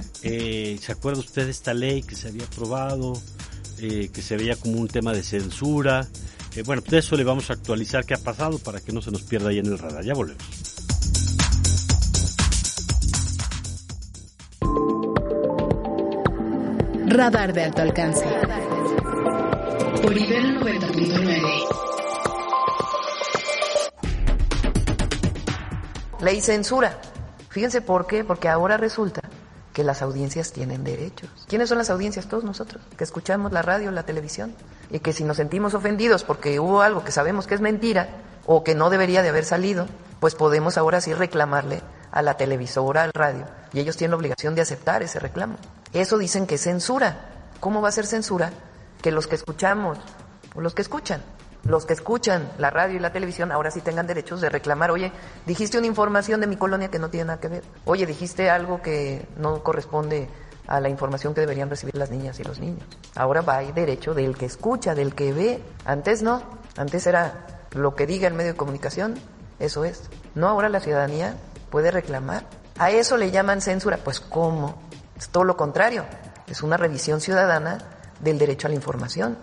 Eh, ¿Se acuerda usted de esta ley que se había aprobado, eh, que se veía como un tema de censura? Eh, bueno, pues de eso le vamos a actualizar qué ha pasado para que no se nos pierda ahí en el radar. Ya volvemos. Radar de alto alcance. Por Ibero noventa punto nueve. Ley censura. Fíjense por qué, porque ahora resulta que las audiencias tienen derechos. ¿Quiénes son las audiencias? Todos nosotros, que escuchamos la radio, la televisión, y que si nos sentimos ofendidos porque hubo algo que sabemos que es mentira o que no debería de haber salido, pues podemos ahora sí reclamarle a la televisora, al radio, y ellos tienen la obligación de aceptar ese reclamo. Eso dicen que es censura. ¿Cómo va a ser censura? Que los que escuchamos, o los que escuchan, los que escuchan la radio y la televisión ahora sí tengan derechos de reclamar. Oye, dijiste una información de mi colonia que no tiene nada que ver. Oye, dijiste algo que no corresponde a la información que deberían recibir las niñas y los niños. Ahora va a derecho del que escucha, del que ve. Antes no. Antes era lo que diga el medio de comunicación, eso es. No, ahora la ciudadanía puede reclamar. ¿A eso le llaman censura? Pues ¿cómo? Es todo lo contrario. Es una revisión ciudadana del derecho a la información.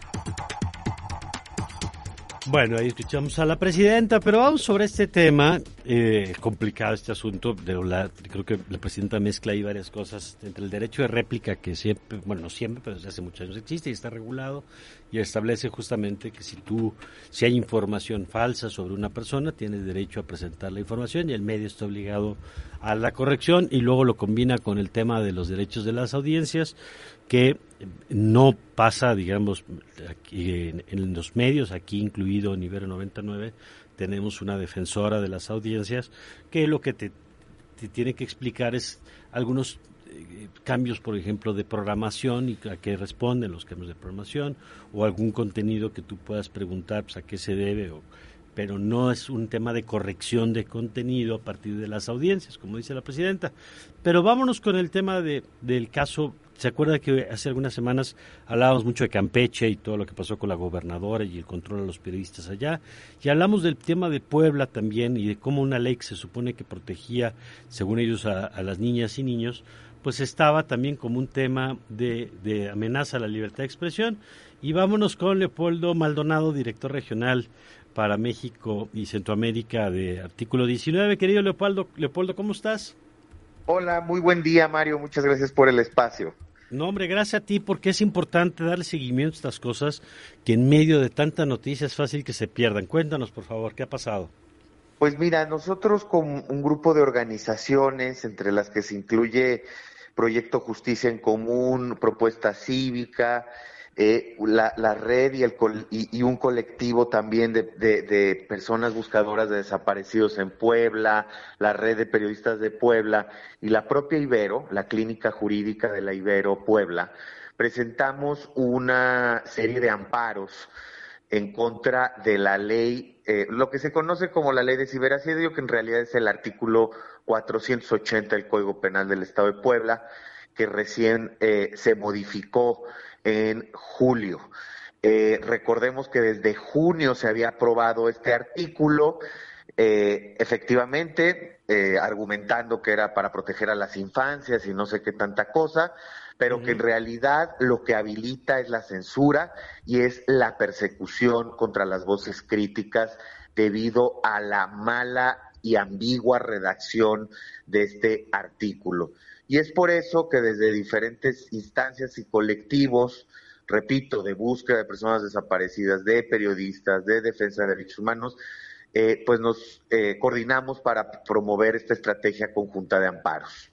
Bueno, ahí escuchamos a la presidenta, pero vamos sobre este tema, eh, complicado este asunto, de la, creo que la presidenta mezcla ahí varias cosas, entre el derecho de réplica, que siempre, bueno, no siempre, pero desde hace muchos años existe y está regulado, y establece justamente que si tú, si hay información falsa sobre una persona, tienes derecho a presentar la información y el medio está obligado a la corrección, y luego lo combina con el tema de los derechos de las audiencias, que no pasa, digamos, aquí en, en los medios, aquí incluido en Ibero noventa y nueve, tenemos una defensora de las audiencias que lo que te, te tiene que explicar es algunos eh, cambios, por ejemplo, de programación y a qué responden los cambios de programación, o algún contenido que tú puedas preguntar pues, a qué se debe, o, pero no es un tema de corrección de contenido a partir de las audiencias, como dice la presidenta. Pero vámonos con el tema de, del caso. ¿Se acuerda que hace algunas semanas hablábamos mucho de Campeche y todo lo que pasó con la gobernadora y el control a los periodistas allá? Y hablamos del tema de Puebla también y de cómo una ley que se supone que protegía, según ellos, a, a las niñas y niños, pues estaba también como un tema de, de amenaza a la libertad de expresión. Y vámonos con Leopoldo Maldonado, director regional para México y Centroamérica de Artículo diecinueve. Querido Leopoldo, Leopoldo, ¿cómo estás? Hola, muy buen día, Mario. Muchas gracias por el espacio. No, hombre, gracias a ti, porque es importante darle seguimiento a estas cosas que en medio de tanta noticia es fácil que se pierdan. Cuéntanos, por favor, ¿qué ha pasado? Pues mira, nosotros con un grupo de organizaciones, entre las que se incluye Proyecto Justicia en Común, Propuesta Cívica, eh, la, la red y, el, y, y un colectivo también de, de, de personas buscadoras de desaparecidos en Puebla, la red de periodistas de Puebla y la propia Ibero, la clínica jurídica de la Ibero Puebla, presentamos una serie de amparos en contra de la ley, eh, lo que se conoce como la ley de ciberasedio, que en realidad es el artículo cuatrocientos ochenta del Código Penal del Estado de Puebla, que recién eh, se modificó en julio. Eh, recordemos que desde junio se había aprobado este artículo, eh, efectivamente, eh, argumentando que era para proteger a las infancias y no sé qué tanta cosa, pero que en realidad lo que habilita es la censura y es la persecución contra las voces críticas debido a la mala y ambigua redacción de este artículo. Y es por eso que desde diferentes instancias y colectivos, repito, de búsqueda de personas desaparecidas, de periodistas, de defensa de derechos humanos, eh, pues nos eh, coordinamos para promover esta estrategia conjunta de amparos.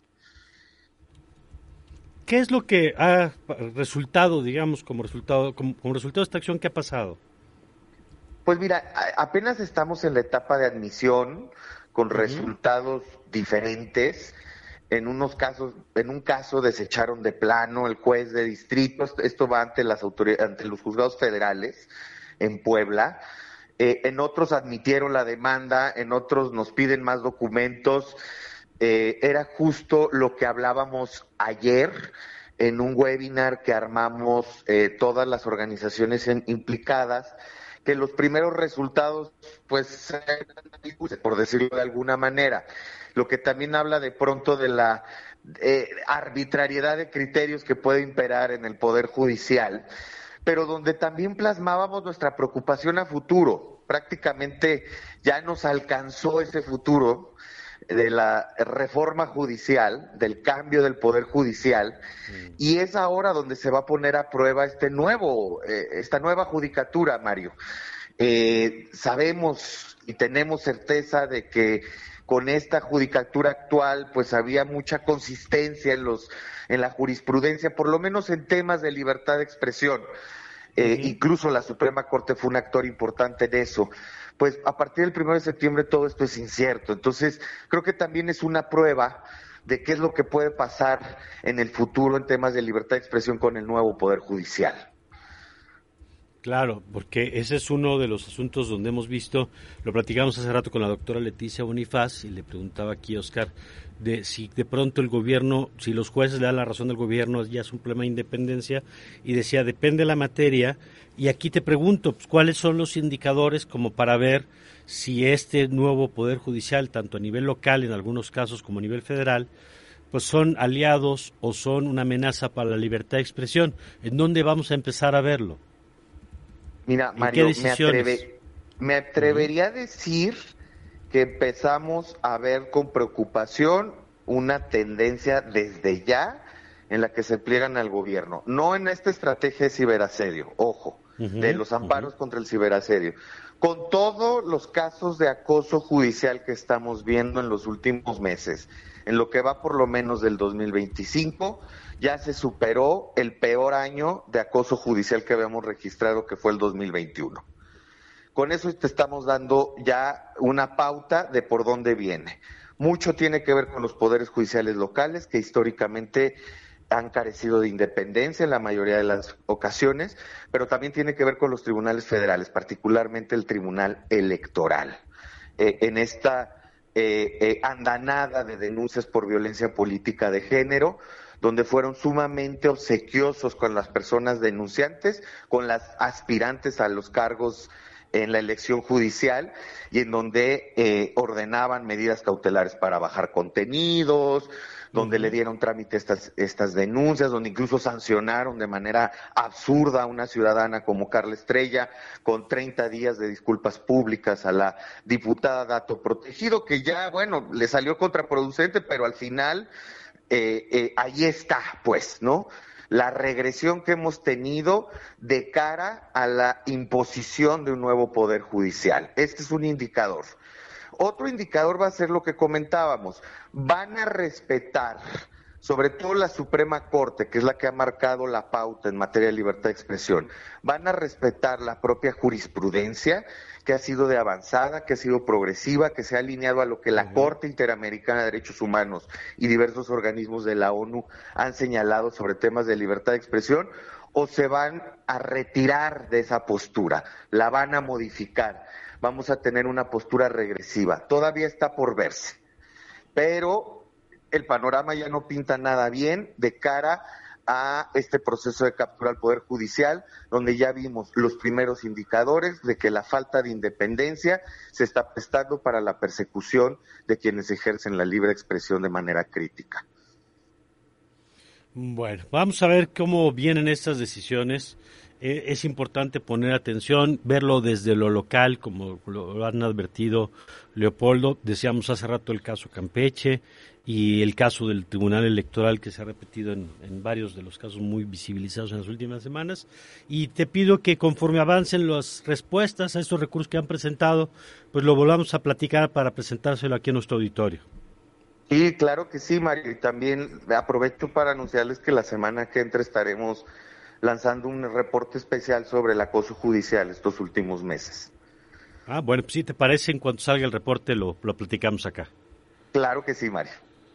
¿Qué es lo que ha resultado, digamos, como resultado, como, como resultado de esta acción que ha pasado? Pues mira, apenas estamos en la etapa de admisión con uh-huh. resultados diferentes. En unos casos, en un caso desecharon de plano el juez de distrito. Esto va ante las autoridades, ante los juzgados federales en Puebla. Eh, en otros admitieron la demanda, en otros nos piden más documentos. Eh, era justo lo que hablábamos ayer en un webinar que armamos eh, todas las organizaciones en, implicadas, que los primeros resultados, pues, por decirlo de alguna manera, lo que también habla de pronto de la eh, arbitrariedad de criterios que puede imperar en el Poder Judicial, pero donde también plasmábamos nuestra preocupación a futuro. Prácticamente ya nos alcanzó ese futuro de la reforma judicial, del cambio del Poder Judicial, mm. y es ahora donde se va a poner a prueba este nuevo, eh, esta nueva judicatura, Mario. Eh, sabemos y tenemos certeza de que con esta judicatura actual, pues había mucha consistencia en los, en la jurisprudencia, por lo menos en temas de libertad de expresión. Eh, uh-huh. Incluso la Suprema Corte fue un actor importante en eso. Pues a partir del primero de septiembre todo esto es incierto. Entonces, creo que también es una prueba de qué es lo que puede pasar en el futuro en temas de libertad de expresión con el nuevo Poder Judicial. Claro, porque ese es uno de los asuntos donde hemos visto, lo platicamos hace rato con la doctora Leticia Bonifaz y le preguntaba aquí a Oscar de si de pronto el gobierno, si los jueces le dan la razón al gobierno, ya es un problema de independencia, y decía, depende de la materia, y aquí te pregunto, pues, ¿cuáles son los indicadores como para ver si este nuevo Poder Judicial, tanto a nivel local en algunos casos como a nivel federal, pues son aliados o son una amenaza para la libertad de expresión? ¿En dónde vamos a empezar a verlo? Mira, Mario, me, atreve, me atrevería uh-huh. a decir que empezamos a ver con preocupación una tendencia desde ya en la que se pliegan al gobierno. No en esta estrategia de ciberasedio, ojo, uh-huh. de los amparos uh-huh. contra el ciberasedio. Con todos los casos de acoso judicial que estamos viendo en los últimos meses, en lo que va por lo menos del dos mil veinticinco, ya se superó el peor año de acoso judicial que habíamos registrado, que fue el dos mil veintiuno. Con eso te estamos dando ya una pauta de por dónde viene. Mucho tiene que ver con los poderes judiciales locales, que históricamente han carecido de independencia en la mayoría de las ocasiones, pero también tiene que ver con los tribunales federales, particularmente el Tribunal Electoral. Eh, en esta eh, eh, andanada de denuncias por violencia política de género, donde fueron sumamente obsequiosos con las personas denunciantes, con las aspirantes a los cargos en la elección judicial, y en donde eh, ordenaban medidas cautelares para bajar contenidos, donde uh-huh. le dieron trámite a estas, estas denuncias, donde incluso sancionaron de manera absurda a una ciudadana como Carla Estrella, con treinta días de disculpas públicas a la diputada Dato Protegido, que ya, bueno, le salió contraproducente, pero al final eh, eh, ahí está, pues, ¿no? La regresión que hemos tenido de cara a la imposición de un nuevo poder judicial. Este es un indicador. Otro indicador va a ser lo que comentábamos. Van a respetar sobre todo la Suprema Corte, que es la que ha marcado la pauta en materia de libertad de expresión, van a respetar la propia jurisprudencia, que ha sido de avanzada, que ha sido progresiva, que se ha alineado a lo que la uh-huh. Corte Interamericana de Derechos Humanos y diversos organismos de la ONU han señalado sobre temas de libertad de expresión, o se van a retirar de esa postura, la van a modificar, vamos a tener una postura regresiva, todavía está por verse, pero el panorama ya no pinta nada bien de cara a este proceso de captura al Poder Judicial, donde ya vimos los primeros indicadores de que la falta de independencia se está prestando para la persecución de quienes ejercen la libre expresión de manera crítica. Bueno, vamos a ver cómo vienen estas decisiones. Eh, es importante poner atención, verlo desde lo local, como lo han advertido Leopoldo. Decíamos hace rato el caso Campeche y el caso del Tribunal Electoral, que se ha repetido en, en varios de los casos muy visibilizados en las últimas semanas. Y te pido que conforme avancen las respuestas a estos recursos que han presentado, pues lo volvamos a platicar para presentárselo aquí en nuestro auditorio. Sí, claro que sí, Mario. Y también aprovecho para anunciarles que la semana que entra estaremos lanzando un reporte especial sobre el acoso judicial estos últimos meses. Ah, bueno, pues si te parece, en cuanto salga el reporte lo, lo platicamos acá. Claro que sí, Mario.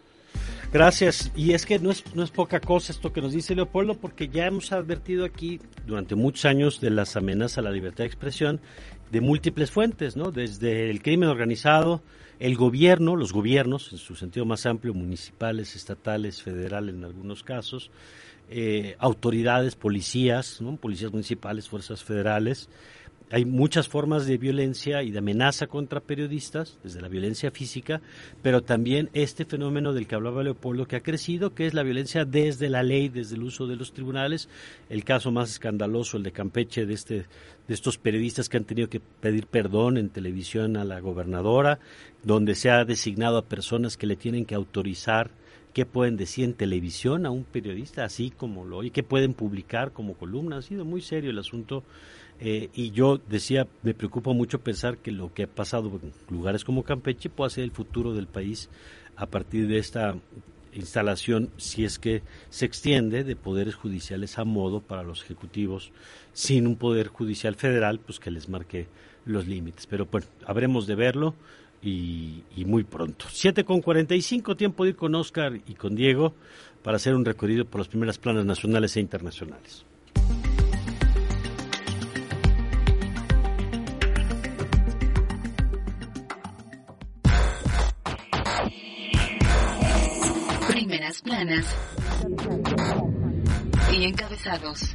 Gracias. Y es que no es, no es poca cosa esto que nos dice Leopoldo, porque ya hemos advertido aquí durante muchos años de las amenazas a la libertad de expresión de múltiples fuentes, ¿no? Desde el crimen organizado, el gobierno, los gobiernos, en su sentido más amplio, municipales, estatales, federales en algunos casos, eh, autoridades, policías, ¿no? Policías municipales, fuerzas federales. Hay muchas formas de violencia y de amenaza contra periodistas, desde la violencia física, pero también este fenómeno del que hablaba Leopoldo, que ha crecido, que es la violencia desde la ley, desde el uso de los tribunales. El caso más escandaloso, el de Campeche, de este de estos periodistas que han tenido que pedir perdón en televisión a la gobernadora, donde se ha designado a personas que le tienen que autorizar qué pueden decir en televisión a un periodista, así como lo oye, qué pueden publicar como columna. Ha sido muy serio el asunto. Eh, y yo decía, me preocupa mucho pensar que lo que ha pasado en lugares como Campeche puede ser el futuro del país a partir de esta instalación, si es que se extiende, de poderes judiciales a modo para los ejecutivos, sin un poder judicial federal pues que les marque los límites. Pero bueno, habremos de verlo y, y muy pronto. siete con cuarenta y cinco, tiempo de ir con Oscar y con Diego para hacer un recorrido por las primeras planas nacionales e internacionales. Primeras planas y encabezados.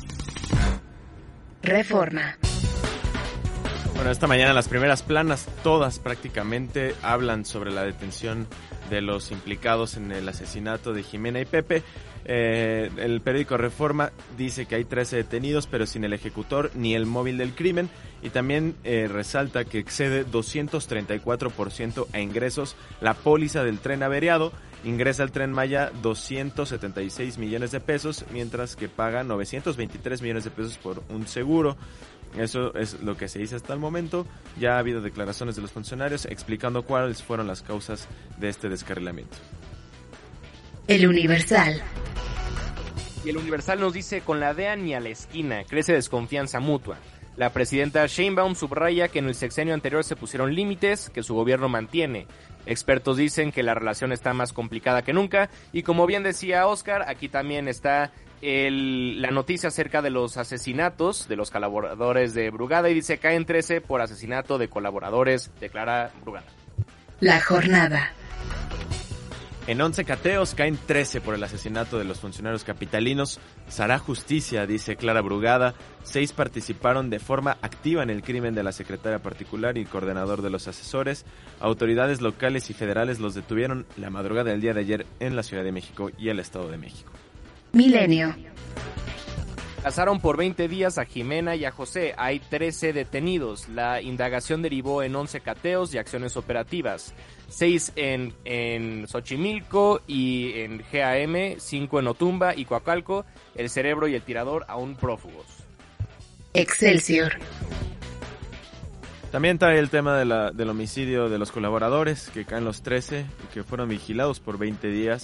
Reforma. Bueno, esta mañana las primeras planas, todas prácticamente, hablan sobre la detención de los implicados en el asesinato de Jimena y Pepe. Eh, el periódico Reforma dice que hay trece detenidos, pero sin el ejecutor ni el móvil del crimen, y también eh, resalta que excede doscientos treinta y cuatro por ciento a ingresos la póliza del tren averiado. Ingresa al Tren Maya doscientos setenta y seis millones de pesos, mientras que paga novecientos veintitrés millones de pesos por un seguro. Eso es lo que se dice hasta el momento. Ya ha habido declaraciones de los funcionarios explicando cuáles fueron las causas de este descarrilamiento. El Universal. Y el Universal nos dice: con la D E A ni a la esquina, crece desconfianza mutua. La presidenta Sheinbaum subraya que en el sexenio anterior se pusieron límites que su gobierno mantiene. Expertos dicen que la relación está más complicada que nunca, y como bien decía Oscar, aquí también está el, la noticia acerca de los asesinatos de los colaboradores de Brugada, y dice: caen trece por asesinato de colaboradores, declara Brugada. La jornada. En once cateos caen trece por el asesinato de los funcionarios capitalinos. Se hará justicia, dice Clara Brugada. Seis participaron de forma activa en el crimen de la secretaria particular y coordinador de los asesores. Autoridades locales y federales los detuvieron la madrugada del día de ayer en la Ciudad de México y el Estado de México. Milenio. Casaron por veinte días a Jimena y a José. Hay trece detenidos. La indagación derivó en once cateos y acciones operativas. seis en, en Xochimilco y en G A M, cinco en Otumba y Coacalco. El cerebro y el tirador aún prófugos. Excelsior. También trae el tema de la, del homicidio de los colaboradores, que caen los trece y que fueron vigilados por veinte días.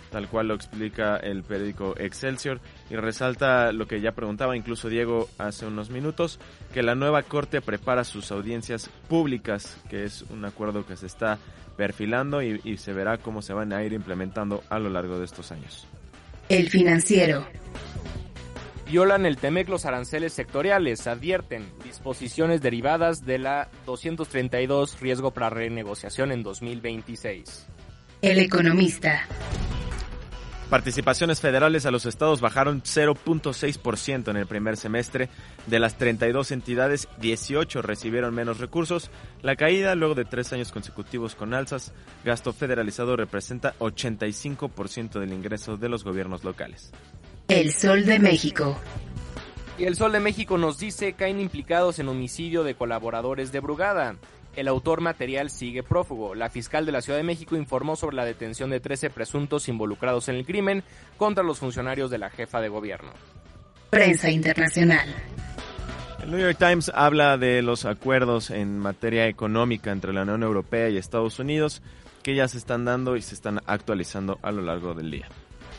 tal cual lo explica el periódico Excelsior, y resalta lo que ya preguntaba incluso Diego hace unos minutos, que la nueva Corte prepara sus audiencias públicas, que es un acuerdo que se está perfilando y, y se verá cómo se van a ir implementando a lo largo de estos años. El Financiero. Violan el Temec los aranceles sectoriales, advierten disposiciones derivadas de la doscientos treinta y dos, riesgo para renegociación en dos mil veintiséis. El Economista. Participaciones federales a los estados bajaron cero punto seis por ciento en el primer semestre. De las treinta y dos entidades, dieciocho recibieron menos recursos. La caída, luego de tres años consecutivos con alzas, gasto federalizado representa ochenta y cinco por ciento del ingreso de los gobiernos locales. El Sol de México. Y el Sol de México nos dice: caen implicados en homicidio de colaboradores de Brugada. El autor material sigue prófugo. La fiscal de la Ciudad de México informó sobre la detención de trece presuntos involucrados en el crimen contra los funcionarios de la jefa de gobierno. Prensa internacional. El New York Times habla de los acuerdos en materia económica entre la Unión Europea y Estados Unidos que ya se están dando y se están actualizando a lo largo del día.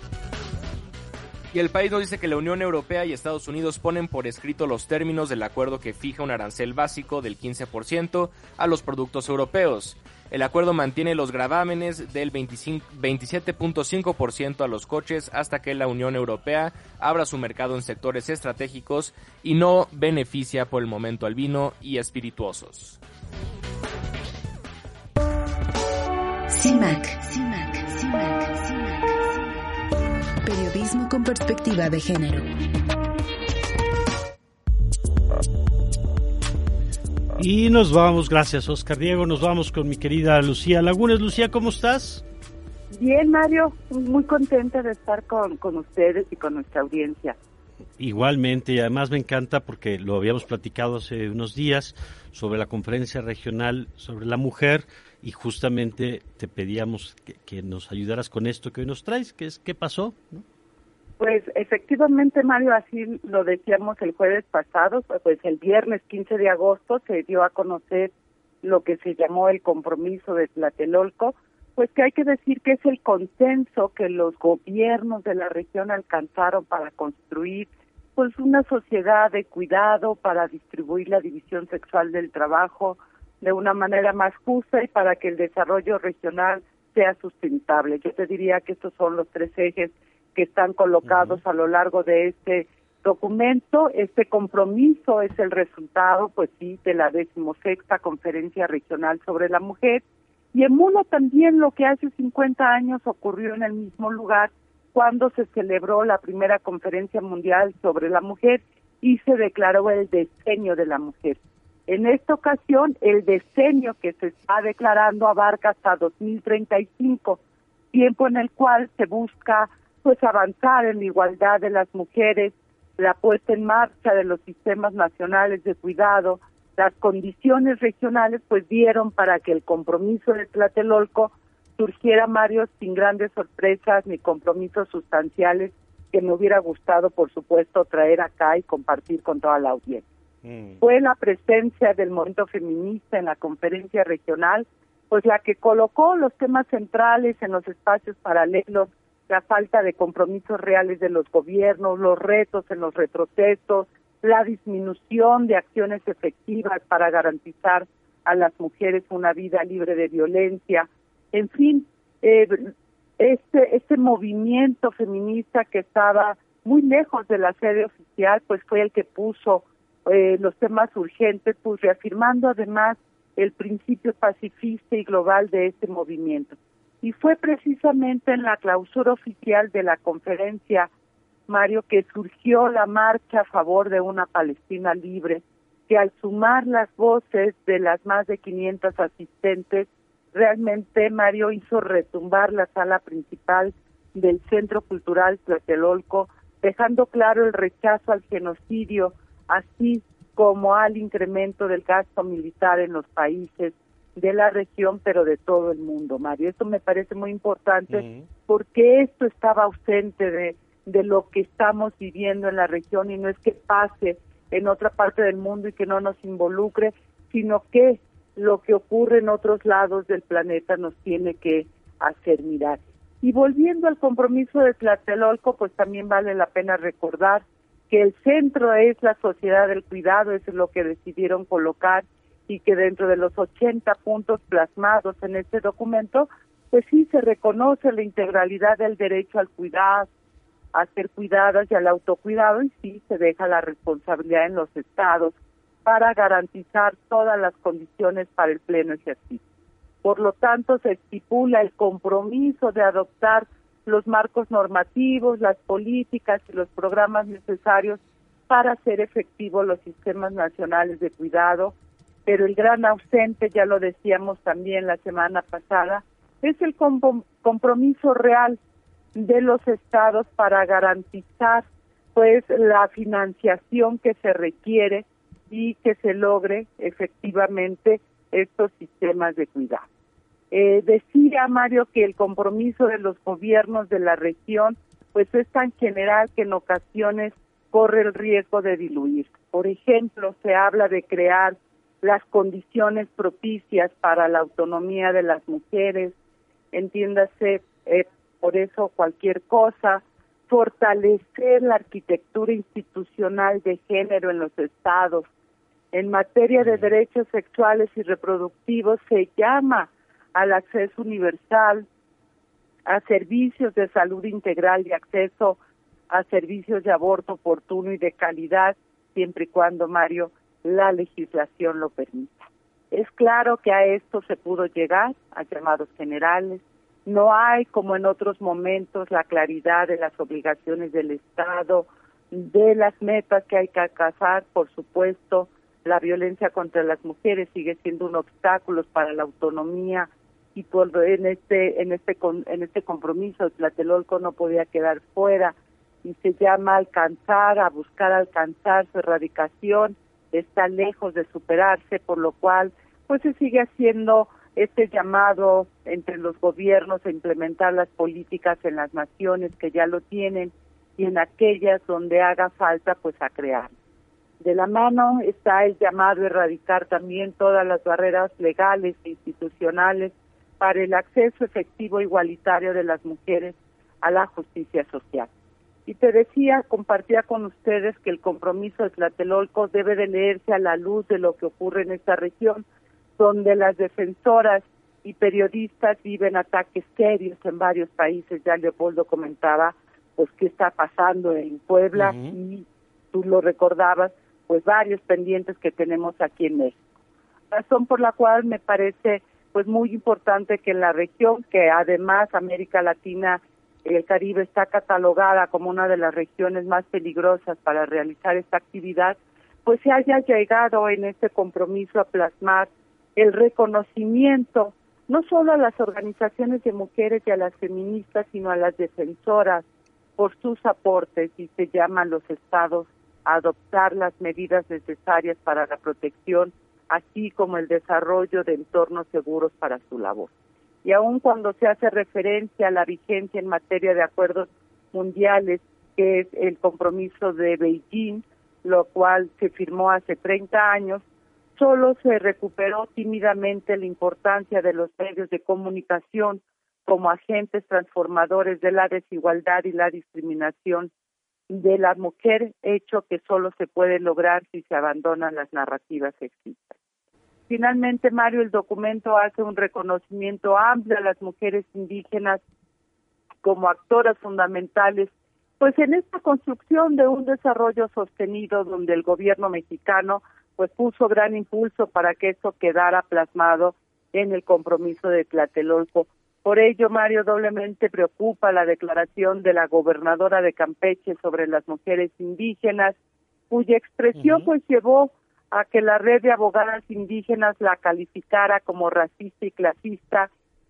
Y el país nos dice que la Unión Europea y Estados Unidos ponen por escrito los términos del acuerdo que fija un arancel básico del quince por ciento a los productos europeos. El acuerdo mantiene los gravámenes del veintisiete punto cinco por ciento a los coches hasta que la Unión Europea abra su mercado en sectores estratégicos y no beneficia por el momento al vino y espirituosos. CIMAC. CIMAC. CIMAC. CIMAC. Periodismo con perspectiva de género. Y nos vamos, gracias Oscar Diego, nos vamos con mi querida Lucía Lagunes. Lucía, ¿cómo estás? Bien, Mario, muy contenta de estar con, con ustedes y con nuestra audiencia. Igualmente, y además me encanta porque lo habíamos platicado hace unos días sobre la conferencia regional sobre la mujer y justamente te pedíamos que, que nos ayudaras con esto que hoy nos traes, que es ¿qué pasó? ¿No? Pues efectivamente, Mario, así lo decíamos el jueves pasado, pues el viernes quince de agosto se dio a conocer lo que se llamó el compromiso de Tlatelolco, pues que hay que decir que es el consenso que los gobiernos de la región alcanzaron para construir pues una sociedad de cuidado, para distribuir la división sexual del trabajo de una manera más justa y para que el desarrollo regional sea sustentable. Yo te diría que estos son los tres ejes que están colocados uh-huh. a lo largo de este documento. Este compromiso es el resultado, pues sí, de la decimosexta Conferencia Regional sobre la Mujer, y emula también lo que hace cincuenta años ocurrió en el mismo lugar cuando se celebró la primera Conferencia Mundial sobre la Mujer y se declaró el decenio de la mujer. En esta ocasión, el decenio que se está declarando abarca hasta dos mil treinta y cinco, tiempo en el cual se busca pues avanzar en la igualdad de las mujeres, la puesta en marcha de los sistemas nacionales de cuidado. Las condiciones regionales pues dieron para que el compromiso de Tlatelolco surgiera, Mario, sin grandes sorpresas ni compromisos sustanciales que me hubiera gustado, por supuesto, traer acá y compartir con toda la audiencia. Mm. Fue la presencia del movimiento feminista en la conferencia regional, pues la que colocó los temas centrales en los espacios paralelos, la falta de compromisos reales de los gobiernos, los retos en los retrocesos, la disminución de acciones efectivas para garantizar a las mujeres una vida libre de violencia. En fin, eh, este, este movimiento feminista que estaba muy lejos de la sede oficial, pues fue el que puso eh, los temas urgentes, pues reafirmando además el principio pacifista y global de este movimiento. Y fue precisamente en la clausura oficial de la conferencia, Mario, que surgió la marcha a favor de una Palestina libre, que al sumar las voces de las más de quinientas asistentes, realmente, Mario, hizo retumbar la sala principal del Centro Cultural Tlatelolco, dejando claro el rechazo al genocidio, así como al incremento del gasto militar en los países de la región, pero de todo el mundo, Mario. Esto me parece muy importante uh-huh. porque esto estaba ausente de, de lo que estamos viviendo en la región, y no es que pase en otra parte del mundo y que no nos involucre, sino que lo que ocurre en otros lados del planeta nos tiene que hacer mirar. Y volviendo al compromiso de Tlatelolco, pues también vale la pena recordar que el centro es la sociedad del cuidado, eso es lo que decidieron colocar, y que dentro de los ochenta puntos plasmados en este documento, pues sí se reconoce la integralidad del derecho al cuidado, a ser cuidadas y al autocuidado, y sí se deja la responsabilidad en los estados para garantizar todas las condiciones para el pleno ejercicio. Por lo tanto, se estipula el compromiso de adoptar los marcos normativos, las políticas y los programas necesarios para hacer efectivos los sistemas nacionales de cuidado, pero el gran ausente, ya lo decíamos también la semana pasada, es el compromiso real de los estados para garantizar pues la financiación que se requiere y que se logre efectivamente estos sistemas de cuidado. Eh, decía Mario que el compromiso de los gobiernos de la región pues es tan general que en ocasiones corre el riesgo de diluir. Por ejemplo, se habla de crear las condiciones propicias para la autonomía de las mujeres, entiéndase eh, por eso cualquier cosa, fortalecer la arquitectura institucional de género en los estados. En materia de derechos sexuales y reproductivos se llama al acceso universal, a servicios de salud integral y acceso a servicios de aborto oportuno y de calidad, siempre y cuando, Mario, la legislación lo permita. Es claro que a esto se pudo llegar, a llamados generales. No hay, como en otros momentos, la claridad de las obligaciones del Estado, de las metas que hay que alcanzar. Por supuesto, la violencia contra las mujeres sigue siendo un obstáculo para la autonomía, y por en este en este en este compromiso Tlatelolco no podía quedar fuera, y se llama alcanzar, a buscar alcanzar su erradicación. Está lejos de superarse, por lo cual pues se sigue haciendo este llamado entre los gobiernos a implementar las políticas en las naciones que ya lo tienen y en aquellas donde haga falta pues a crear. De la mano está el llamado a erradicar también todas las barreras legales e institucionales para el acceso efectivo e igualitario de las mujeres a la justicia social. Y te decía, compartía con ustedes que el compromiso de Tlatelolco debe de leerse a la luz de lo que ocurre en esta región, donde las defensoras y periodistas viven ataques serios en varios países. Ya Leopoldo comentaba pues qué está pasando en Puebla, uh-huh. y tú lo recordabas, pues varios pendientes que tenemos aquí en México. Razón por la cual me parece pues muy importante que en la región, que además América Latina, el Caribe está catalogada como una de las regiones más peligrosas para realizar esta actividad, pues se haya llegado en este compromiso a plasmar el reconocimiento no solo a las organizaciones de mujeres y a las feministas, sino a las defensoras por sus aportes, y se llama a los estados a adoptar las medidas necesarias para la protección, así como el desarrollo de entornos seguros para su labor. Y aun cuando se hace referencia a la vigencia en materia de acuerdos mundiales, que es el compromiso de Beijing, lo cual se firmó hace treinta años, solo se recuperó tímidamente la importancia de los medios de comunicación como agentes transformadores de la desigualdad y la discriminación de la mujer, hecho que solo se puede lograr si se abandonan las narrativas sexistas. Finalmente, Mario, el documento hace un reconocimiento amplio a las mujeres indígenas como actoras fundamentales, pues en esta construcción de un desarrollo sostenido, donde el gobierno mexicano pues puso gran impulso para que eso quedara plasmado en el compromiso de Tlatelolco. Por ello, Mario, doblemente preocupa la declaración de la gobernadora de Campeche sobre las mujeres indígenas, cuya expresión uh-huh. pues llevó a que la red de abogadas indígenas la calificara como racista y clasista,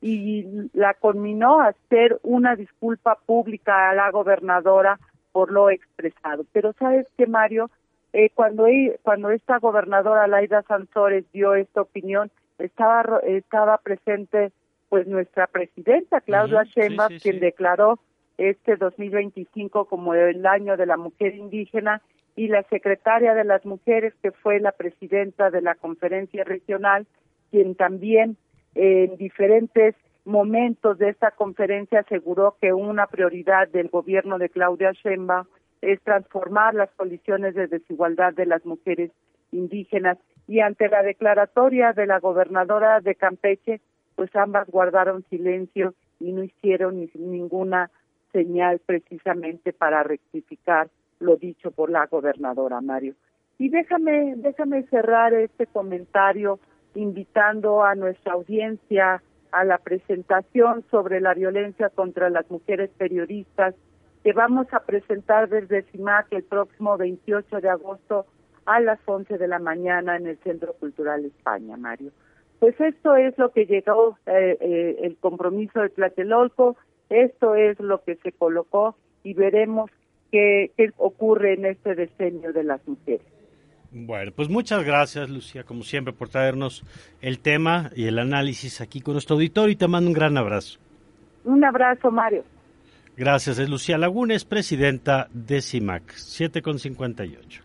y la conminó a hacer una disculpa pública a la gobernadora por lo expresado. Pero ¿sabes qué, Mario? Eh, cuando cuando esta gobernadora Laida Sansores dio esta opinión, estaba estaba presente pues nuestra presidenta Claudia uh-huh. Sheinbaum, sí, sí, quien sí. declaró este dos mil veinticinco como el año de la mujer indígena, y la secretaria de las mujeres, que fue la presidenta de la conferencia regional, quien también eh, en diferentes momentos de esta conferencia aseguró que una prioridad del gobierno de Claudia Sheinbaum es transformar las condiciones de desigualdad de las mujeres indígenas, y ante la declaratoria de la gobernadora de Campeche, pues ambas guardaron silencio y no hicieron ni, ninguna señal precisamente para rectificar lo dicho por la gobernadora, Mario. Y déjame, déjame cerrar este comentario invitando a nuestra audiencia a la presentación sobre la violencia contra las mujeres periodistas que vamos a presentar desde CIMAC el próximo veintiocho de agosto a las once de la mañana en el Centro Cultural España, Mario. Pues esto es lo que llegó eh, eh, el compromiso de Tlatelolco, esto es lo que se colocó y veremos qué, qué ocurre en este decenio de las mujeres. Bueno, pues muchas gracias, Lucía, como siempre, por traernos el tema y el análisis aquí con nuestro auditorio, y te mando un gran abrazo. Un abrazo, Mario. Gracias, es Lucía Lagunes, presidenta de CIMAC, siete con cincuenta y ocho.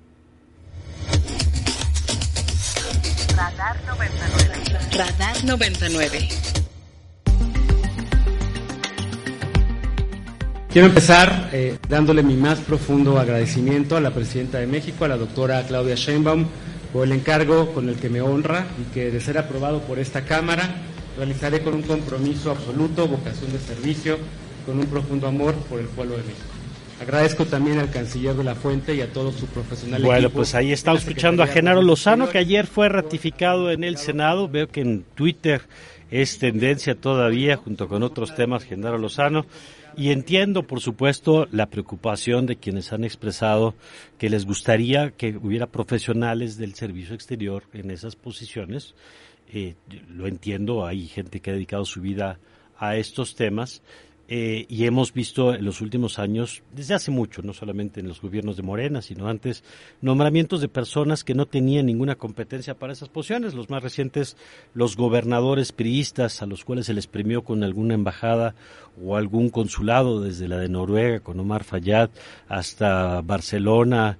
Radar noventa y nueve. Radar noventa y nueve. Quiero empezar eh, dándole mi más profundo agradecimiento a la Presidenta de México, a la doctora Claudia Sheinbaum, por el encargo con el que me honra y que, de ser aprobado por esta Cámara, realizaré con un compromiso absoluto, vocación de servicio, con un profundo amor por el pueblo de México. Agradezco también al canciller de la Fuente y a todo su profesional bueno, equipo. Bueno, pues ahí estamos escuchando a Genaro Lozano, que ayer fue ratificado en el Senado. Veo que en Twitter es tendencia todavía, junto con otros temas, Genaro Lozano. Y entiendo, por supuesto, la preocupación de quienes han expresado que les gustaría que hubiera profesionales del servicio exterior en esas posiciones. Eh, lo entiendo, hay gente que ha dedicado su vida a estos temas. Eh, y hemos visto en los últimos años, desde hace mucho, no solamente en los gobiernos de Morena, sino antes, nombramientos de personas que no tenían ninguna competencia para esas posiciones. Los más recientes, los gobernadores priistas, a los cuales se les premió con alguna embajada o algún consulado, desde la de Noruega, con Omar Fayad, hasta Barcelona,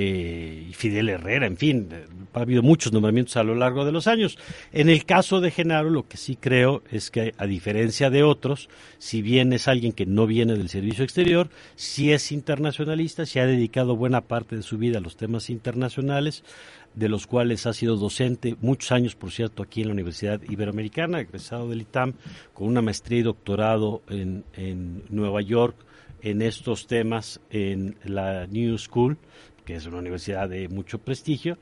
Eh, y Fidel Herrera, en fin, ha habido muchos nombramientos a lo largo de los años. En el caso de Genaro, lo que sí creo es que, a diferencia de otros, si bien es alguien que no viene del servicio exterior, sí es internacionalista, se ha dedicado buena parte de su vida a los temas internacionales, de los cuales ha sido docente muchos años, por cierto, aquí en la Universidad Iberoamericana, egresado del I T A M, con una maestría y doctorado en, en Nueva York en estos temas en la New School, que es una universidad de mucho prestigio,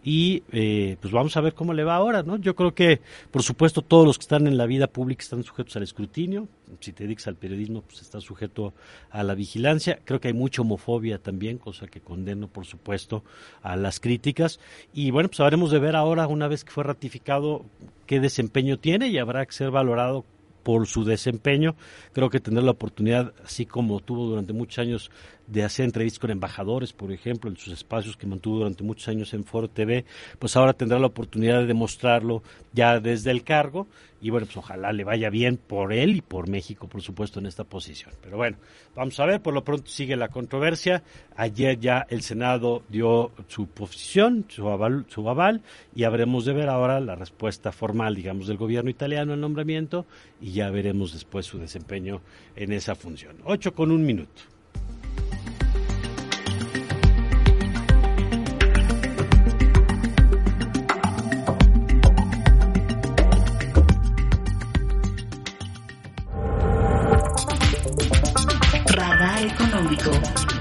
y eh, pues vamos a ver cómo le va ahora, ¿no? Yo creo que, por supuesto, todos los que están en la vida pública están sujetos al escrutinio. Si te dedicas al periodismo, pues estás sujeto a la vigilancia. Creo que hay mucha homofobia también, cosa que condeno, por supuesto, a las críticas. Y bueno, pues habremos de ver ahora, una vez que fue ratificado, qué desempeño tiene, y habrá que ser valorado por su desempeño. Creo que tendrá la oportunidad, así como tuvo durante muchos años, de hacer entrevistas con embajadores, por ejemplo, en sus espacios que mantuvo durante muchos años en Foro T V, pues ahora tendrá la oportunidad de demostrarlo ya desde el cargo, y bueno, pues ojalá le vaya bien por él y por México, por supuesto, en esta posición. Pero bueno, vamos a ver, por lo pronto sigue la controversia. Ayer ya el Senado dio su posición, su aval, su aval, y habremos de ver ahora la respuesta formal, digamos, del gobierno italiano al nombramiento, y ya veremos después su desempeño en esa función. Ocho con un minuto. Radar económico.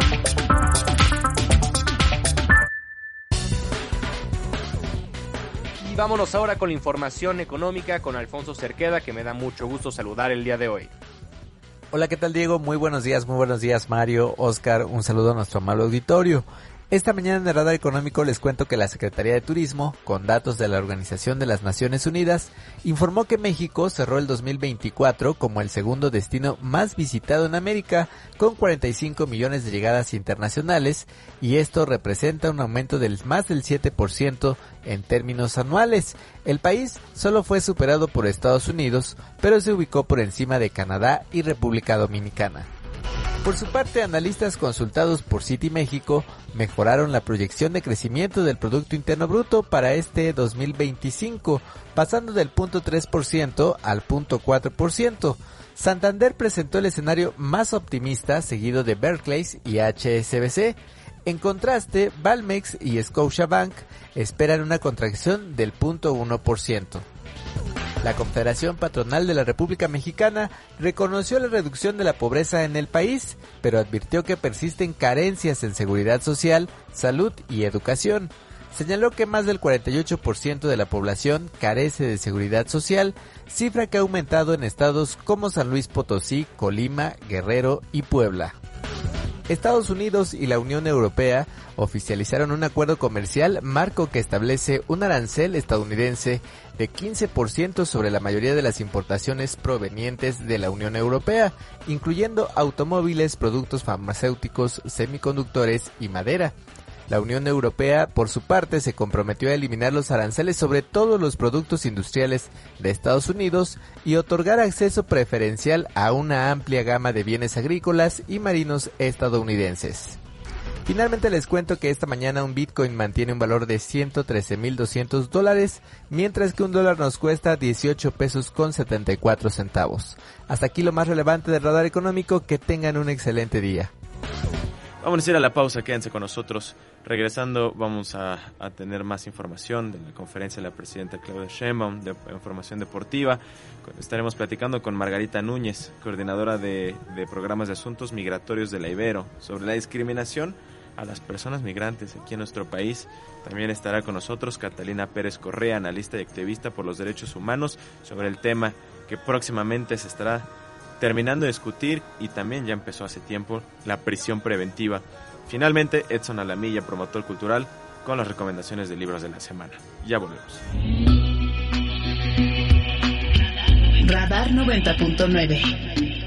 Y vámonos ahora con la información económica con Alfonso Cerqueda, que me da mucho gusto saludar el día de hoy. Hola, ¿qué tal, Diego? Muy buenos días, muy buenos días, Mario, Oscar, un saludo a nuestro amable auditorio. Esta mañana en el Radar Económico les cuento que la Secretaría de Turismo, con datos de la Organización de las Naciones Unidas, informó que México cerró el dos mil veinticuatro como el segundo destino más visitado en América, con cuarenta y cinco millones de llegadas internacionales, y esto representa un aumento del más del siete por ciento en términos anuales. El país solo fue superado por Estados Unidos, pero se ubicó por encima de Canadá y República Dominicana. Por su parte, analistas consultados por Citi México mejoraron la proyección de crecimiento del Producto Interno Bruto para este dos mil veinticinco, pasando del punto tres por ciento al punto cuatro por ciento. Santander presentó el escenario más optimista, seguido de Barclays y H S B C. En contraste, Valmex y Scotiabank esperan una contracción del punto uno por ciento. La Confederación Patronal de la República Mexicana reconoció la reducción de la pobreza en el país, pero advirtió que persisten carencias en seguridad social, salud y educación. Señaló que más del cuarenta y ocho por ciento de la población carece de seguridad social, cifra que ha aumentado en estados como San Luis Potosí, Colima, Guerrero y Puebla. Estados Unidos y la Unión Europea oficializaron un acuerdo comercial marco que establece un arancel estadounidense de quince por ciento sobre la mayoría de las importaciones provenientes de la Unión Europea, incluyendo automóviles, productos farmacéuticos, semiconductores y madera. La Unión Europea, por su parte, se comprometió a eliminar los aranceles sobre todos los productos industriales de Estados Unidos y otorgar acceso preferencial a una amplia gama de bienes agrícolas y marinos estadounidenses. Finalmente les cuento que esta mañana un Bitcoin mantiene un valor de ciento trece mil doscientos dólares, mientras que un dólar nos cuesta dieciocho pesos con setenta y cuatro centavos. Hasta aquí lo más relevante del radar económico, que tengan un excelente día. Vamos a ir a la pausa, quédense con nosotros. Regresando vamos a, a tener más información de la conferencia de la presidenta Claudia Sheinbaum, de información deportiva. Estaremos platicando con Margarita Núñez, coordinadora de, de programas de asuntos migratorios de la Ibero, sobre la discriminación a las personas migrantes aquí en nuestro país. También estará con nosotros Catalina Pérez Correa, analista y activista por los derechos humanos, sobre el tema que próximamente se estará terminando de discutir y también ya empezó hace tiempo, la prisión preventiva. Finalmente, Edson Alamilla, promotor cultural, con las recomendaciones de libros de la semana. Ya volvemos. Radar noventa punto nueve.